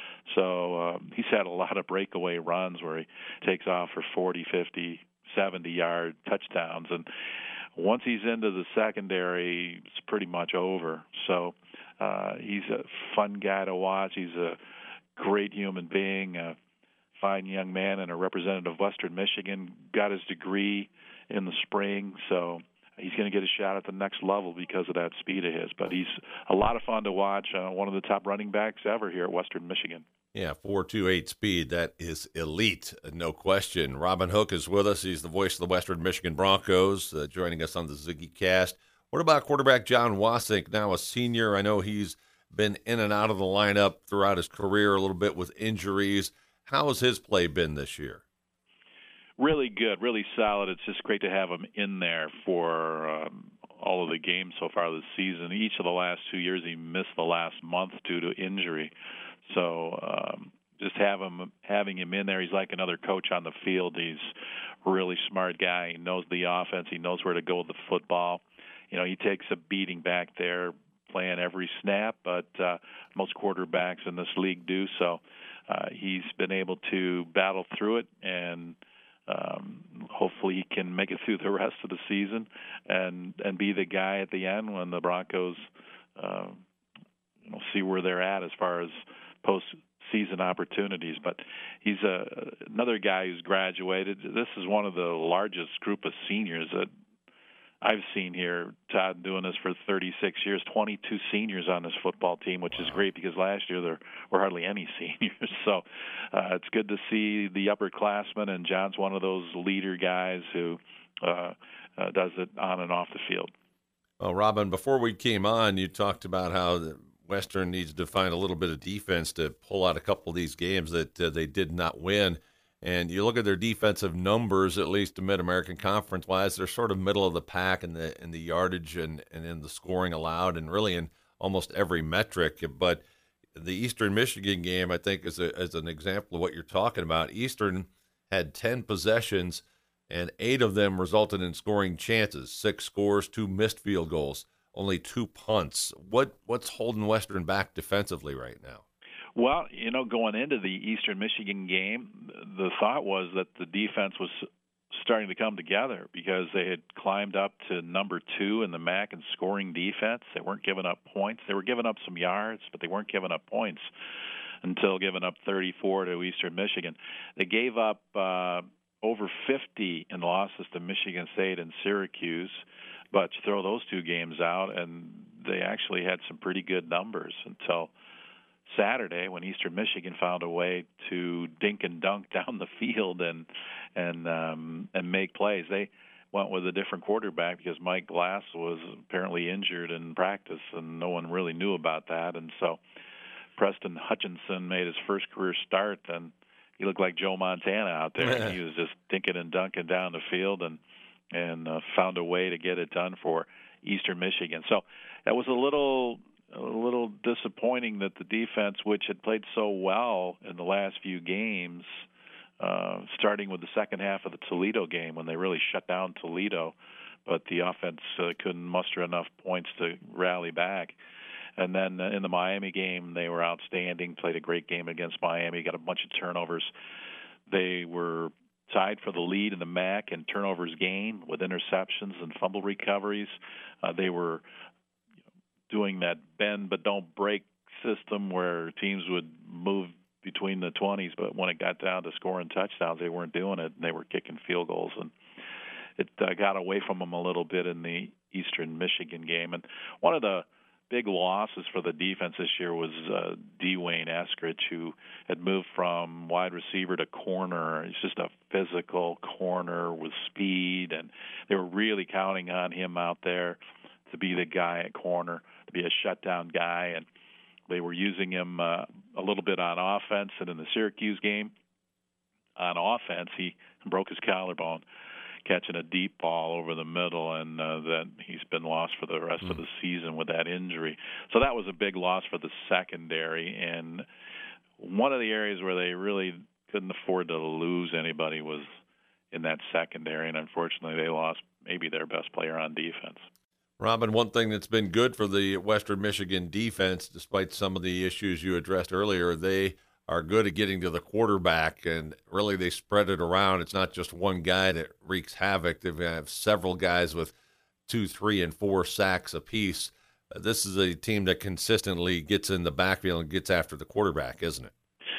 Speaker 17: So um, he's had a lot of breakaway runs where he takes off for forty, fifty, seventy-yard touchdowns, and once he's into the secondary, it's pretty much over. So uh, he's a fun guy to watch. He's a great human being, a fine young man, and a representative of Western Michigan. Got his degree in the spring, so he's going to get a shot at the next level because of that speed of his. But he's a lot of fun to watch, uh, one of the top running backs ever here at Western Michigan.
Speaker 4: Yeah, four two eight speed. That is elite, no question. Robin Hook is with us. He's the voice of the Western Michigan Broncos, uh, joining us on the Ziggy Cast. What about quarterback John Wasink, now a senior? I know he's been in and out of the lineup throughout his career, a little bit with injuries. How has his play been this year?
Speaker 17: Really good, really solid. It's just great to have him in there for um, all of the games so far this season. Each of the last two years, he missed the last month due to injury. So um, just have him, having him in there, he's like another coach on the field. He's a really smart guy. He knows the offense. He knows where to go with the football. You know, he takes a beating back there, playing every snap, but uh, most quarterbacks in this league do. So uh, he's been able to battle through it, and um, hopefully he can make it through the rest of the season and, and be the guy at the end when the Broncos uh, you know, see where they're at as far as post-season opportunities. But he's a, another guy who's graduated. This is one of the largest group of seniors that I've seen here. Todd doing this for thirty-six years, twenty-two seniors on this football team, which is great because last year there were hardly any seniors. So uh, it's good to see the upperclassmen, and John's one of those leader guys who uh, uh, does it on and off the field.
Speaker 4: Well, Robin, before we came on, you talked about how the Western needs to find a little bit of defense to pull out a couple of these games that uh, they did not win. And you look at their defensive numbers, at least the Mid-American Conference-wise, they're sort of middle of the pack in the in the yardage and, and in the scoring allowed, and really in almost every metric. But the Eastern Michigan game, I think, is, a, is an example of what you're talking about. Eastern had ten possessions, and eight of them resulted in scoring chances, six scores, two missed field goals, only two punts. What What's holding Western back defensively right now?
Speaker 17: Well, you know, going into the Eastern Michigan game, the thought was that the defense was starting to come together because they had climbed up to number two in the M A C in scoring defense. They weren't giving up points. They were giving up some yards, but they weren't giving up points until giving up thirty-four to Eastern Michigan. They gave up uh, over fifty in losses to Michigan State and Syracuse, but you throw those two games out, and they actually had some pretty good numbers until Saturday when Eastern Michigan found a way to dink and dunk down the field and and um, and make plays. They went with a different quarterback because Mike Glass was apparently injured in practice, and no one really knew about that. And so Preston Hutchinson made his first career start, and he looked like Joe Montana out there. And he was just dinking and dunking down the field and and uh, found a way to get it done for Eastern Michigan. So that was a little a little disappointing that the defense, which had played so well in the last few games, uh, starting with the second half of the Toledo game when they really shut down Toledo, but the offense uh, couldn't muster enough points to rally back. And then in the Miami game, they were outstanding, played a great game against Miami, got a bunch of turnovers. They were tied for the lead in the M A C in turnovers gained with interceptions and fumble recoveries. Uh, they were doing that bend but don't break system where teams would move between the twenties, but when it got down to scoring touchdowns, they weren't doing it, and they were kicking field goals. And it uh, got away from them a little bit in the Eastern Michigan game. And one of the big losses for the defense this year was uh, Dwayne Eskridge, who had moved from wide receiver to corner. He's just a physical corner with speed, and they were really counting on him out there to be the guy at corner, to be a shutdown guy. And they were using him uh, a little bit on offense. And in the Syracuse game, on offense, he broke his collarbone catching a deep ball over the middle, and uh, then he's been lost for the rest mm. of the season with that injury. So that was a big loss for the secondary, and one of the areas where they really couldn't afford to lose anybody was in that secondary, and unfortunately they lost maybe their best player on defense.
Speaker 4: Robin, one thing that's been good for the Western Michigan defense, despite some of the issues you addressed earlier, they are good at getting to the quarterback, and really they spread it around. It's not just one guy that wreaks havoc. They have several guys with two, three, and four sacks apiece. Uh, this is a team that consistently gets in the backfield and gets after the quarterback, isn't it?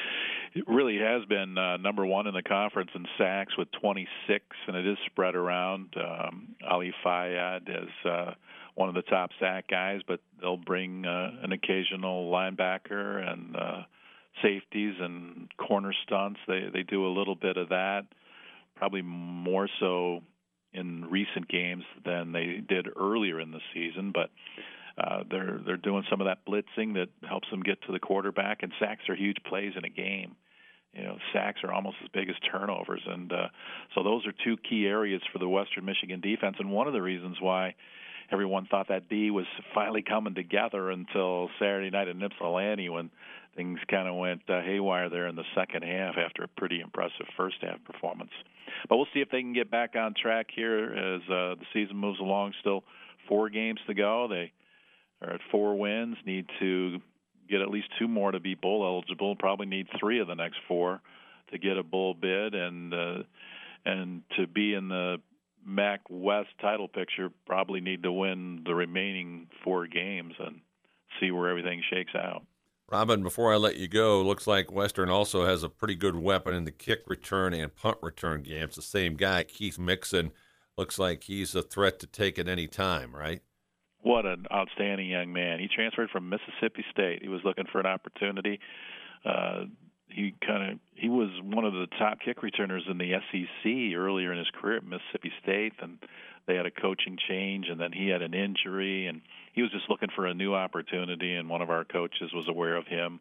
Speaker 17: It really has been uh, number one in the conference in sacks with twenty-six, and it is spread around. Um, Ali Fayyad is uh, one of the top sack guys, but they'll bring uh, an occasional linebacker and uh, safeties and corner stunts. They they do a little bit of that, probably more so in recent games than they did earlier in the season. But uh, they're they're doing some of that blitzing that helps them get to the quarterback. And sacks are huge plays in a game. You know, sacks are almost as big as turnovers, and uh, so those are two key areas for the Western Michigan defense. And one of the reasons why everyone thought that D was finally coming together until Saturday night in Ypsilanti, when things kind of went uh, haywire there in the second half after a pretty impressive first half performance. But we'll see if they can get back on track here as uh, the season moves along. Still four games to go. They are at four wins, need to get at least two more to be bowl eligible, probably need three of the next four to get a bowl bid, and uh, and to be in the M A C West title picture, probably need to win the remaining four games and see where everything shakes out.
Speaker 4: Robin, before I let you go, looks like Western also has a pretty good weapon in the kick return and punt return games. The same guy, Keith Mixon, looks like he's a threat to take at any time, right?
Speaker 17: What an outstanding young man. He transferred from Mississippi State. He was looking for an opportunity. Uh, he kind of he was one of the top kick returners in the S E C earlier in his career at Mississippi State, and they had a coaching change, and then he had an injury, and he was just looking for a new opportunity, and one of our coaches was aware of him.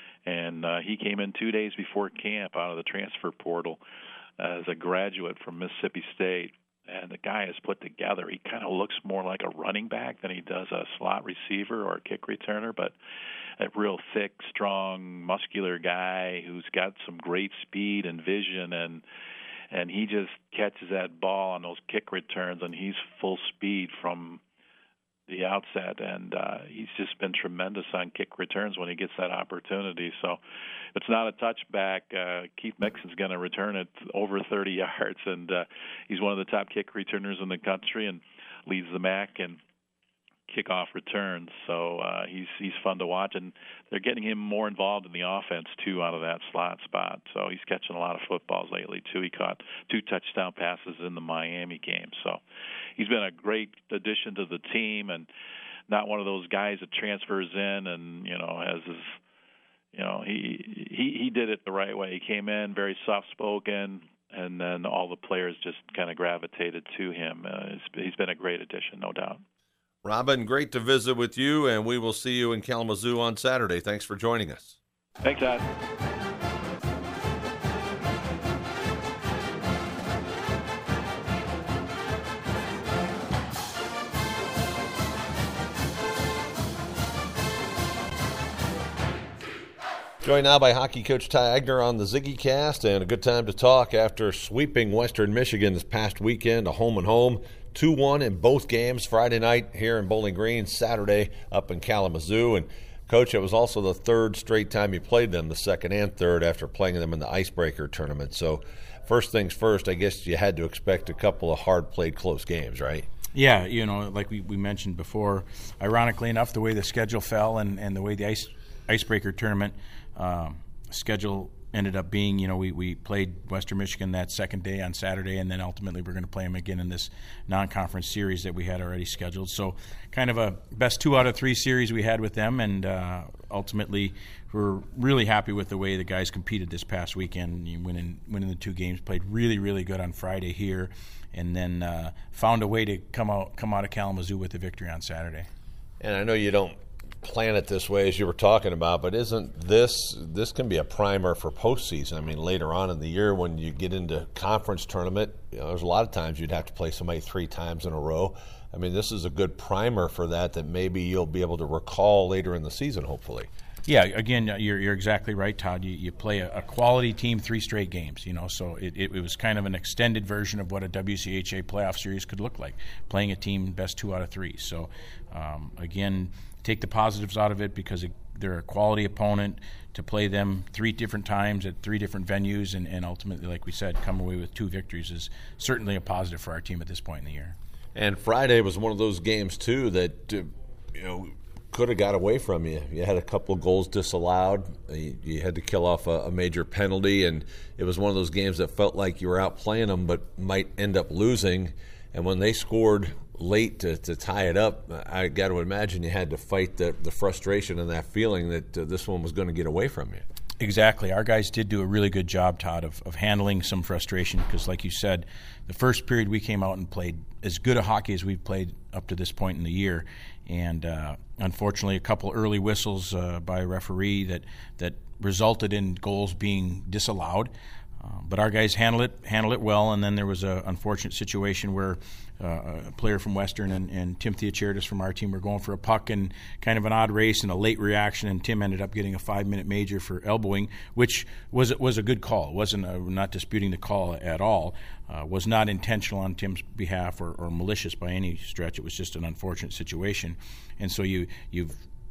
Speaker 17: And uh, he came in two days before camp out of the transfer portal as a graduate from Mississippi State. And the guy is put together. He kind of looks more like a running back than he does a slot receiver or a kick returner, but a real thick, strong, muscular guy who's got some great speed and vision, and and he just catches that ball on those kick returns, and he's full speed from the outset, and uh, he's just been tremendous on kick returns when he gets that opportunity. So it's not a touchback. Uh, Keith Mixon's going to return it over thirty yards, and uh, he's one of the top kick returners in the country and leads the M A C in kickoff returns. So uh, he's he's fun to watch, and they're getting him more involved in the offense, too, out of that slot spot. So he's catching a lot of footballs lately, too. He caught two touchdown passes in the Miami game. So he's been a great addition to the team, and not one of those guys that transfers in and, you know, has his, you know, he he, he did it the right way. He came in very soft-spoken, and then all the players just kind of gravitated to him. Uh, he's, he's been a great addition, no doubt.
Speaker 4: Robin, great to visit with you, and we will see you in Kalamazoo on Saturday. Thanks for joining us.
Speaker 17: Thanks, Ed.
Speaker 4: Joined now by hockey coach Ty Egner on the Ziggy Cast, and a good time to talk after sweeping Western Michigan this past weekend, a home and home, two one in both games, Friday night here in Bowling Green, Saturday up in Kalamazoo. And, Coach, it was also the third straight time you played them, the second and third, after playing them in the Icebreaker tournament. So first things first, I guess you had to expect a couple of hard-played close games, right?
Speaker 18: Yeah, you know, like we, we mentioned before, ironically enough, the way the schedule fell and, and the way the ice Icebreaker tournament um, schedule ended up being, you know, we, we played Western Michigan that second day on Saturday, and then ultimately we're going to play them again in this non-conference series that we had already scheduled. So kind of a best two out of three series we had with them, and uh, ultimately we're really happy with the way the guys competed this past weekend, winning, winning the two games, played really, really good on Friday here, and then uh, found a way to come out, come out of Kalamazoo with the victory on Saturday.
Speaker 4: And I know you don't plan it this way as you were talking about, but isn't this this can be a primer for postseason? I mean, later on in the year when you get into conference tournament, you know, there's a lot of times you'd have to play somebody three times in a row. I mean, this is a good primer for that that maybe you'll be able to recall later in the season, hopefully.
Speaker 18: Yeah, again, you're you're exactly right, Todd. You, you play a, a quality team three straight games, you know, so it, it, it was kind of an extended version of what a W C H A playoff series could look like, playing a team best two out of three. So, um, again, take the positives out of it because it, they're a quality opponent. To play them three different times at three different venues and, and ultimately, like we said, come away with two victories is certainly a positive for our team at this point in the year.
Speaker 4: And Friday was one of those games, too, that, uh, you know, could have got away from you. You had a couple of goals disallowed. You, you had to kill off a, a major penalty, and it was one of those games that felt like you were out playing them but might end up losing. And when they scored late to, to tie it up, I got to imagine you had to fight the, the frustration and that feeling that uh, this one was going to get away from you.
Speaker 18: Exactly. Our guys did do a really good job, Todd, of, of handling some frustration because, like you said, the first period we came out and played as good a hockey as we've played up to this point in the year. And uh, unfortunately, a couple early whistles uh, by a referee that, that resulted in goals being disallowed. Uh, but our guys handled it handled it well, and then there was an unfortunate situation where uh, a player from Western and, and Tim Theocharitis from our team were going for a puck in kind of an odd race and a late reaction, and Tim ended up getting a five-minute major for elbowing, which was was a good call. It wasn't a, not disputing the call at all. Uh, was not intentional on Tim's behalf or, or malicious by any stretch. It was just an unfortunate situation, and so you you've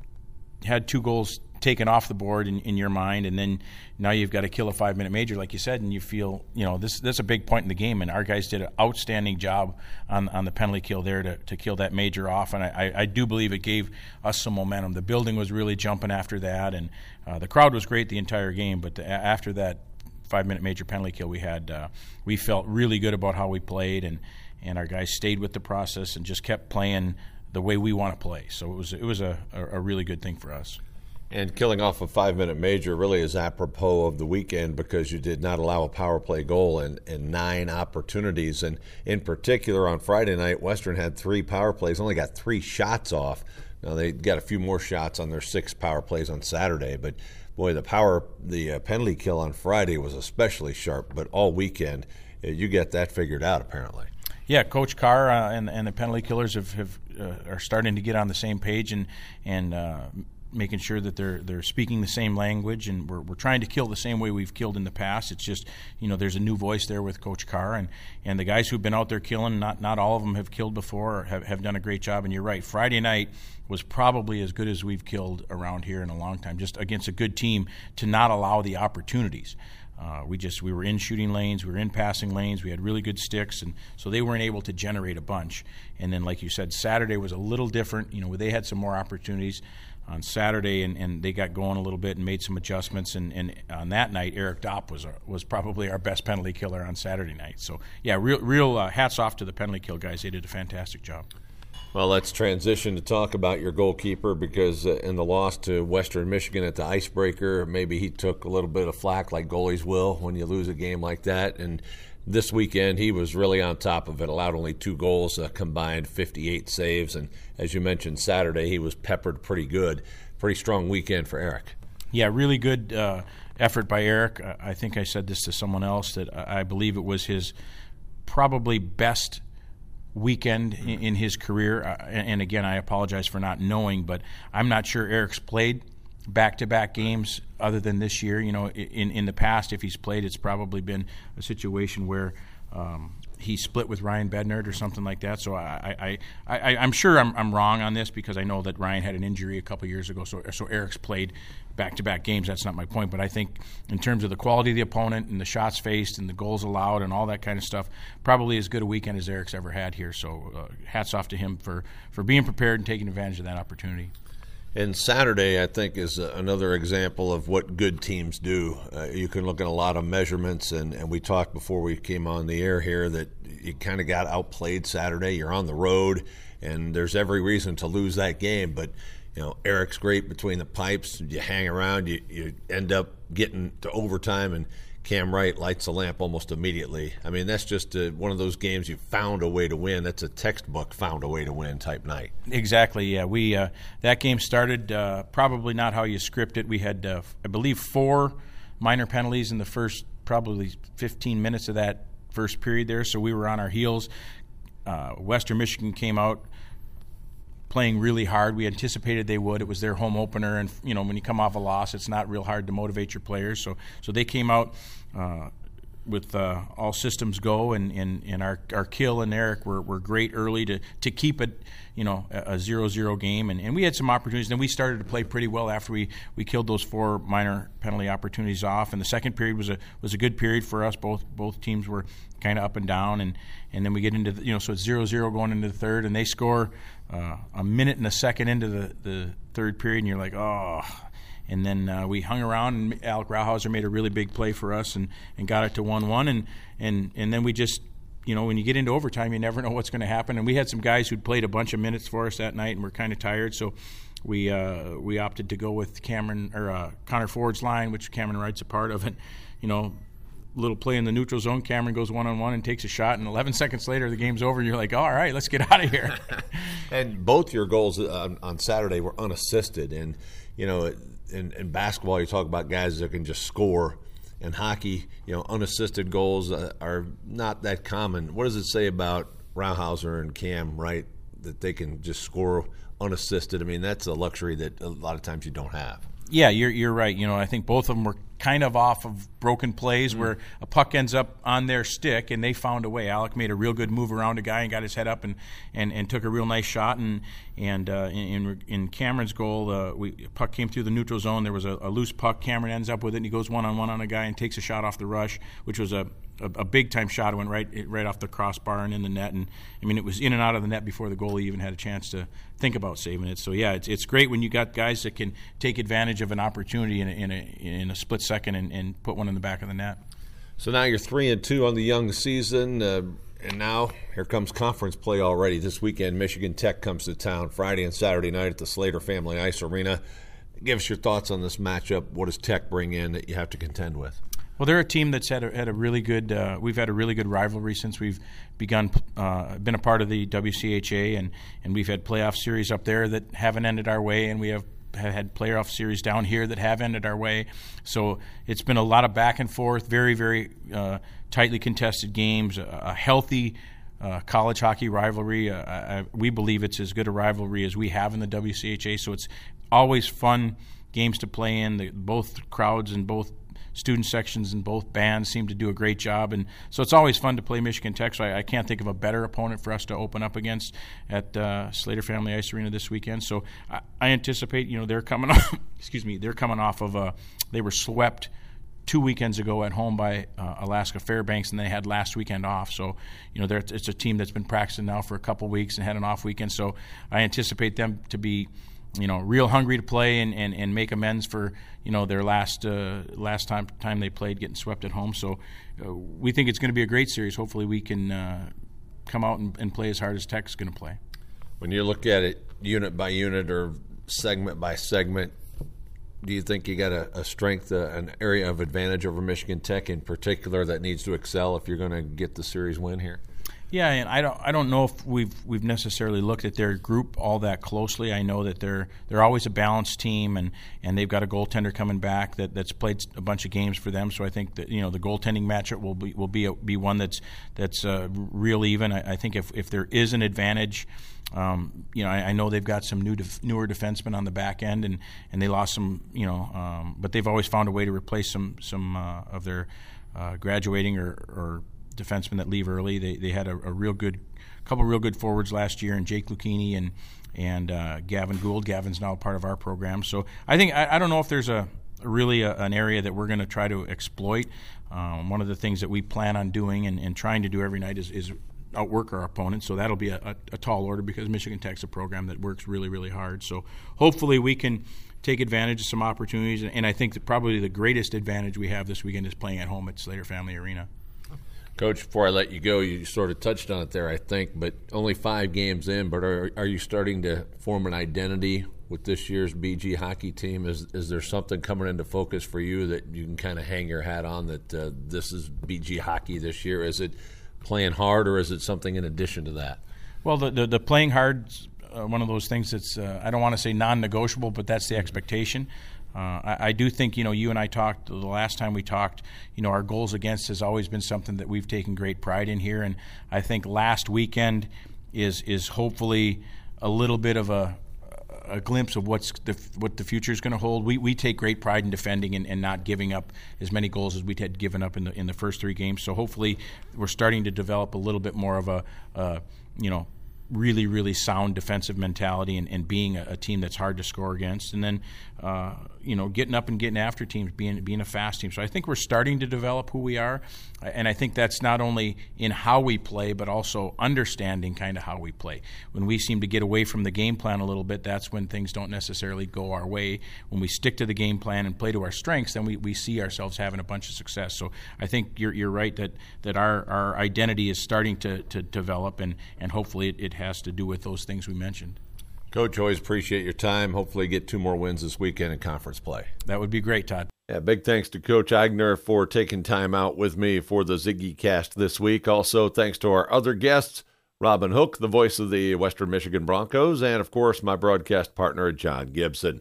Speaker 18: had two goals taken off the board in, in your mind, and then now you've got to kill a five-minute major, like you said, and you feel, you know, this that's a big point in the game, and our guys did an outstanding job on on the penalty kill there to, to kill that major off, and I, I do believe it gave us some momentum. The building was really jumping after that, and uh, the crowd was great the entire game, but the, after that five-minute major penalty kill we had, uh, we felt really good about how we played, and, and our guys stayed with the process and just kept playing the way we want to play. So it was it was a, a really good thing for us.
Speaker 4: And killing off a five-minute major really is apropos of the weekend because you did not allow a power play goal in, in nine opportunities. And in particular, on Friday night, Western had three power plays, only got three shots off. Now, they got a few more shots on their six power plays on Saturday. But, boy, the power, the uh, penalty kill on Friday was especially sharp. But all weekend, uh, you get that figured out, apparently.
Speaker 18: Yeah, Coach Carr uh, and, and the penalty killers have, have uh, are starting to get on the same page and and uh, making sure that they're they're speaking the same language, and we're we're trying to kill the same way we've killed in the past. It's just, you know, there's a new voice there with Coach Carr, and, and the guys who've been out there killing, not not all of them have killed before or have, have done a great job. And you're right, Friday night was probably as good as we've killed around here in a long time, just against a good team to not allow the opportunities. Uh, we just we were in shooting lanes, we were in passing lanes, we had really good sticks, and so they weren't able to generate a bunch. And then, like you said, Saturday was a little different. You know, they had some more opportunities on Saturday, and, and they got going a little bit and made some adjustments. And, and on that night, Eric Dopp was our, was probably our best penalty killer on Saturday night. So yeah, real real uh, hats off to the penalty kill guys. They did a fantastic job.
Speaker 4: Well, let's transition to talk about your goalkeeper because uh, in the loss to Western Michigan at the Icebreaker, maybe he took a little bit of flack like goalies will when you lose a game like that. And this weekend, he was really on top of it, allowed only two goals, uh, combined fifty-eight saves. And as you mentioned, Saturday, he was peppered pretty good. Pretty strong weekend for Eric.
Speaker 18: Yeah, really good uh, effort by Eric. Uh, I think I said this to someone else, that I believe it was his probably best weekend in, in his career. Uh, and, and again, I apologize for not knowing, but I'm not sure Eric's played back-to-back games other than this year. You know, in, in the past, if he's played, it's probably been a situation where um, he split with Ryan Bednard or something like that. So I, I, I, I'm sure I'm, I'm wrong on this because I know that Ryan had an injury a couple years ago, so, so Eric's played back-to-back games. That's not my point. But I think in terms of the quality of the opponent and the shots faced and the goals allowed and all that kind of stuff, probably as good a weekend as Eric's ever had here. So uh, hats off to him for, for being prepared and taking advantage of that opportunity.
Speaker 4: And Saturday, I think, is another example of what good teams do. Uh, you can look at a lot of measurements, and, and we talked before we came on the air here that you kind of got outplayed Saturday. You're on the road, and there's every reason to lose that game. But, you know, Eric's great between the pipes. You hang around, you, you end up getting to overtime, and Cam Wright lights the lamp almost immediately. I mean, that's just uh, one of those games you found a way to win. That's a textbook found a way to win type night.
Speaker 18: Exactly, yeah. We uh, that game started uh, probably not how you script it. We had, uh, I believe, four minor penalties in the first probably fifteen minutes of that first period there, so we were on our heels. Uh, Western Michigan came out playing really hard. We anticipated they would. It was their home opener, and you know when you come off a loss, it's not real hard to motivate your players. So, so they came out uh, with uh, all systems go, and, and, and our our Kill and Eric were, were great early to, to keep it, you know, a zero zero game, and, and we had some opportunities. Then we started to play pretty well after we, we killed those four minor penalty opportunities off. And the second period was a was a good period for us. Both both teams were kind of up and down, and, and then we get into the, you know so it's zero zero going into the third, and they score uh, a minute and a second into the, the third period, and you're like, oh. And then uh, we hung around, and Alec Rauhauser made a really big play for us and, and got it to one one, and and and then we just. You know, when you get into overtime, you never know what's going to happen. And we had some guys who'd played a bunch of minutes for us that night, and we're kind of tired, so we uh, we opted to go with Cameron or uh, Connor Ford's line, which Cameron Wright's a part of. And you know, little play in the neutral zone, Cameron goes one on one and takes a shot, and eleven seconds later, the game's over, and you're like, oh, all right, let's get out of here.
Speaker 4: And both your goals on, on Saturday were unassisted, and you know, in, in basketball, you talk about guys that can just score. In hockey, you know, unassisted goals uh, are not that common. What does it say about Rauhauser and Cam Wright that they can just score unassisted? I mean, that's a luxury that a lot of times you don't have.
Speaker 18: Yeah, you're you're right. You know, I think both of them were kind of off of broken plays mm-hmm. where a puck ends up on their stick, and they found a way. Alec made a real good move around a guy and got his head up and, and, and took a real nice shot. And and uh, in in Cameron's goal, uh, we puck came through the neutral zone. There was a, a loose puck. Cameron ends up with it, and he goes one on one on a guy and takes a shot off the rush, which was a a, a big time shot. It went right right off the crossbar and in the net. And I mean, it was in and out of the net before the goalie even had a chance to think about saving it. So yeah, it's it's great when you got guys that can take advantage of an opportunity in a, in a, in a split second and, and put one in the back of the net.
Speaker 4: So now you're three and two on the young season, uh, and now here comes conference play already. This weekend, Michigan Tech comes to town Friday and Saturday night at the Slater Family Ice Arena. Give us your thoughts on this matchup. What does Tech bring in that you have to contend with?
Speaker 18: Well, they're a team that's had a, had a really good. Uh, we've had a really good rivalry since we've begun, uh, been a part of the W C H A, and and we've had playoff series up there that haven't ended our way, and we have. have had playoff series down here that have ended our way. So it's been a lot of back and forth, very, very uh, tightly contested games, a, a healthy uh, college hockey rivalry. Uh, I, we believe it's as good a rivalry as we have in the W C H A, so it's always fun games to play in. The, both crowds and both student sections and both bands seem to do a great job, and so it's always fun to play Michigan Tech. So I, I can't think of a better opponent for us to open up against at uh, Slater Family Ice Arena this weekend. So I, I anticipate, you know, they're coming off. excuse me, they're coming off of a. They were swept two weekends ago at home by uh, Alaska Fairbanks, and they had last weekend off. So you know, it's a team that's been practicing now for a couple weeks and had an off weekend. So I anticipate them to be, you know, real hungry to play and, and, and make amends for, you know, their last uh, last time time they played getting swept at home. So uh, we think it's going to be a great series. Hopefully we can uh, come out and, and play as hard as Tech's going to play.
Speaker 4: When you look at it unit by unit or segment by segment, do you think you got a, a strength, uh, an area of advantage over Michigan Tech in particular that needs to excel if you're going to get the series win here?
Speaker 18: Yeah, and I don't I don't know if we've we've necessarily looked at their group all that closely. I know that they're they're always a balanced team, and, and they've got a goaltender coming back that, that's played a bunch of games for them. So I think that, you know, the goaltending matchup will be will be a, be one that's that's uh, real even. I, I think if, if there is an advantage, um, you know, I, I know they've got some new def, newer defensemen on the back end, and, and they lost some, you know, um, but they've always found a way to replace some some uh, of their uh, graduating or, or defensemen that leave early. They they had a, a real good couple real good forwards last year, and Jake Lucchini and and uh, Gavin Gould. Gavin's now part of our program. So I think I, I don't know if there's a really a, an area that we're going to try to exploit. Um, one of the things that we plan on doing and, and trying to do every night is, is outwork our opponents. So that'll be a, a, a tall order, because Michigan Tech's a program that works really, really hard. So hopefully we can take advantage of some opportunities. And I think that probably the greatest advantage we have this weekend is playing at home at Slater Family Arena.
Speaker 4: Coach, before I let you go, you sort of touched on it there, I think, but only five games in, but are are you starting to form an identity with this year's B G hockey team? Is is there something coming into focus for you that you can kind of hang your hat on, that uh, this is B G hockey this year? Is it playing hard, or is it something in addition to that?
Speaker 18: Well, the the, the playing hard, uh, one of those things that's, uh, I don't want to say non-negotiable, but that's the expectation. Uh, I, I do think, you know, you and I talked the last time we talked, you know, our goals against has always been something that we've taken great pride in here. And I think last weekend is is hopefully a little bit of a a glimpse of what's the, what the future is going to hold. We we take great pride in defending and, and not giving up as many goals as we had given up in the in the first three games. So hopefully we're starting to develop a little bit more of a, uh, you know, really, really sound defensive mentality, and, and being a, a team that's hard to score against. And then, uh, you know, getting up and getting after teams, being being a fast team. So I think we're starting to develop who we are. And I think that's not only in how we play, but also understanding kind of how we play. When we seem to get away from the game plan a little bit, that's when things don't necessarily go our way. When we stick to the game plan and play to our strengths, then we, we see ourselves having a bunch of success. So I think you're you're right that, that our, our identity is starting to, to develop, and, and hopefully it, it has to do with those things we mentioned.
Speaker 4: Coach, always appreciate your time. Hopefully get two more wins this weekend in conference play.
Speaker 18: That would be great, Todd.
Speaker 4: Yeah, big thanks to Coach Eigner for taking time out with me for the Ziggy Cast this week. Also, thanks to our other guests, Robin Hook, the voice of the Western Michigan Broncos, and, of course, my broadcast partner, John Gibson.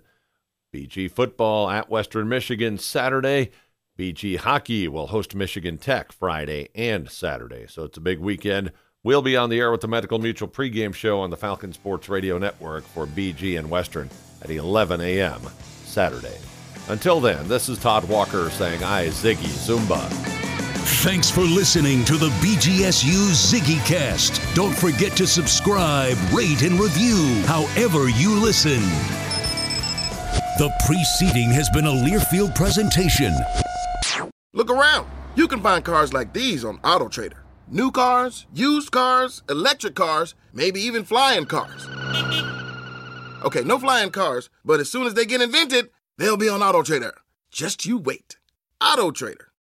Speaker 4: B G football at Western Michigan Saturday. B G hockey will host Michigan Tech Friday and Saturday. So it's a big weekend. We'll be on the air with the Medical Mutual pregame show on the Falcon Sports Radio Network for B G and Western at eleven a.m. Saturday. Until then, this is Todd Walker saying, I Ziggy Zumba.
Speaker 5: Thanks for listening to the B G S U Ziggy Cast. Don't forget to subscribe, rate, and review however you listen. The preceding has been a Learfield presentation.
Speaker 19: Look around. You can find cars like these on AutoTrader. New cars, used cars, electric cars, maybe even flying cars. Okay, no flying cars, but as soon as they get invented, they'll be on AutoTrader. Just you wait. AutoTrader.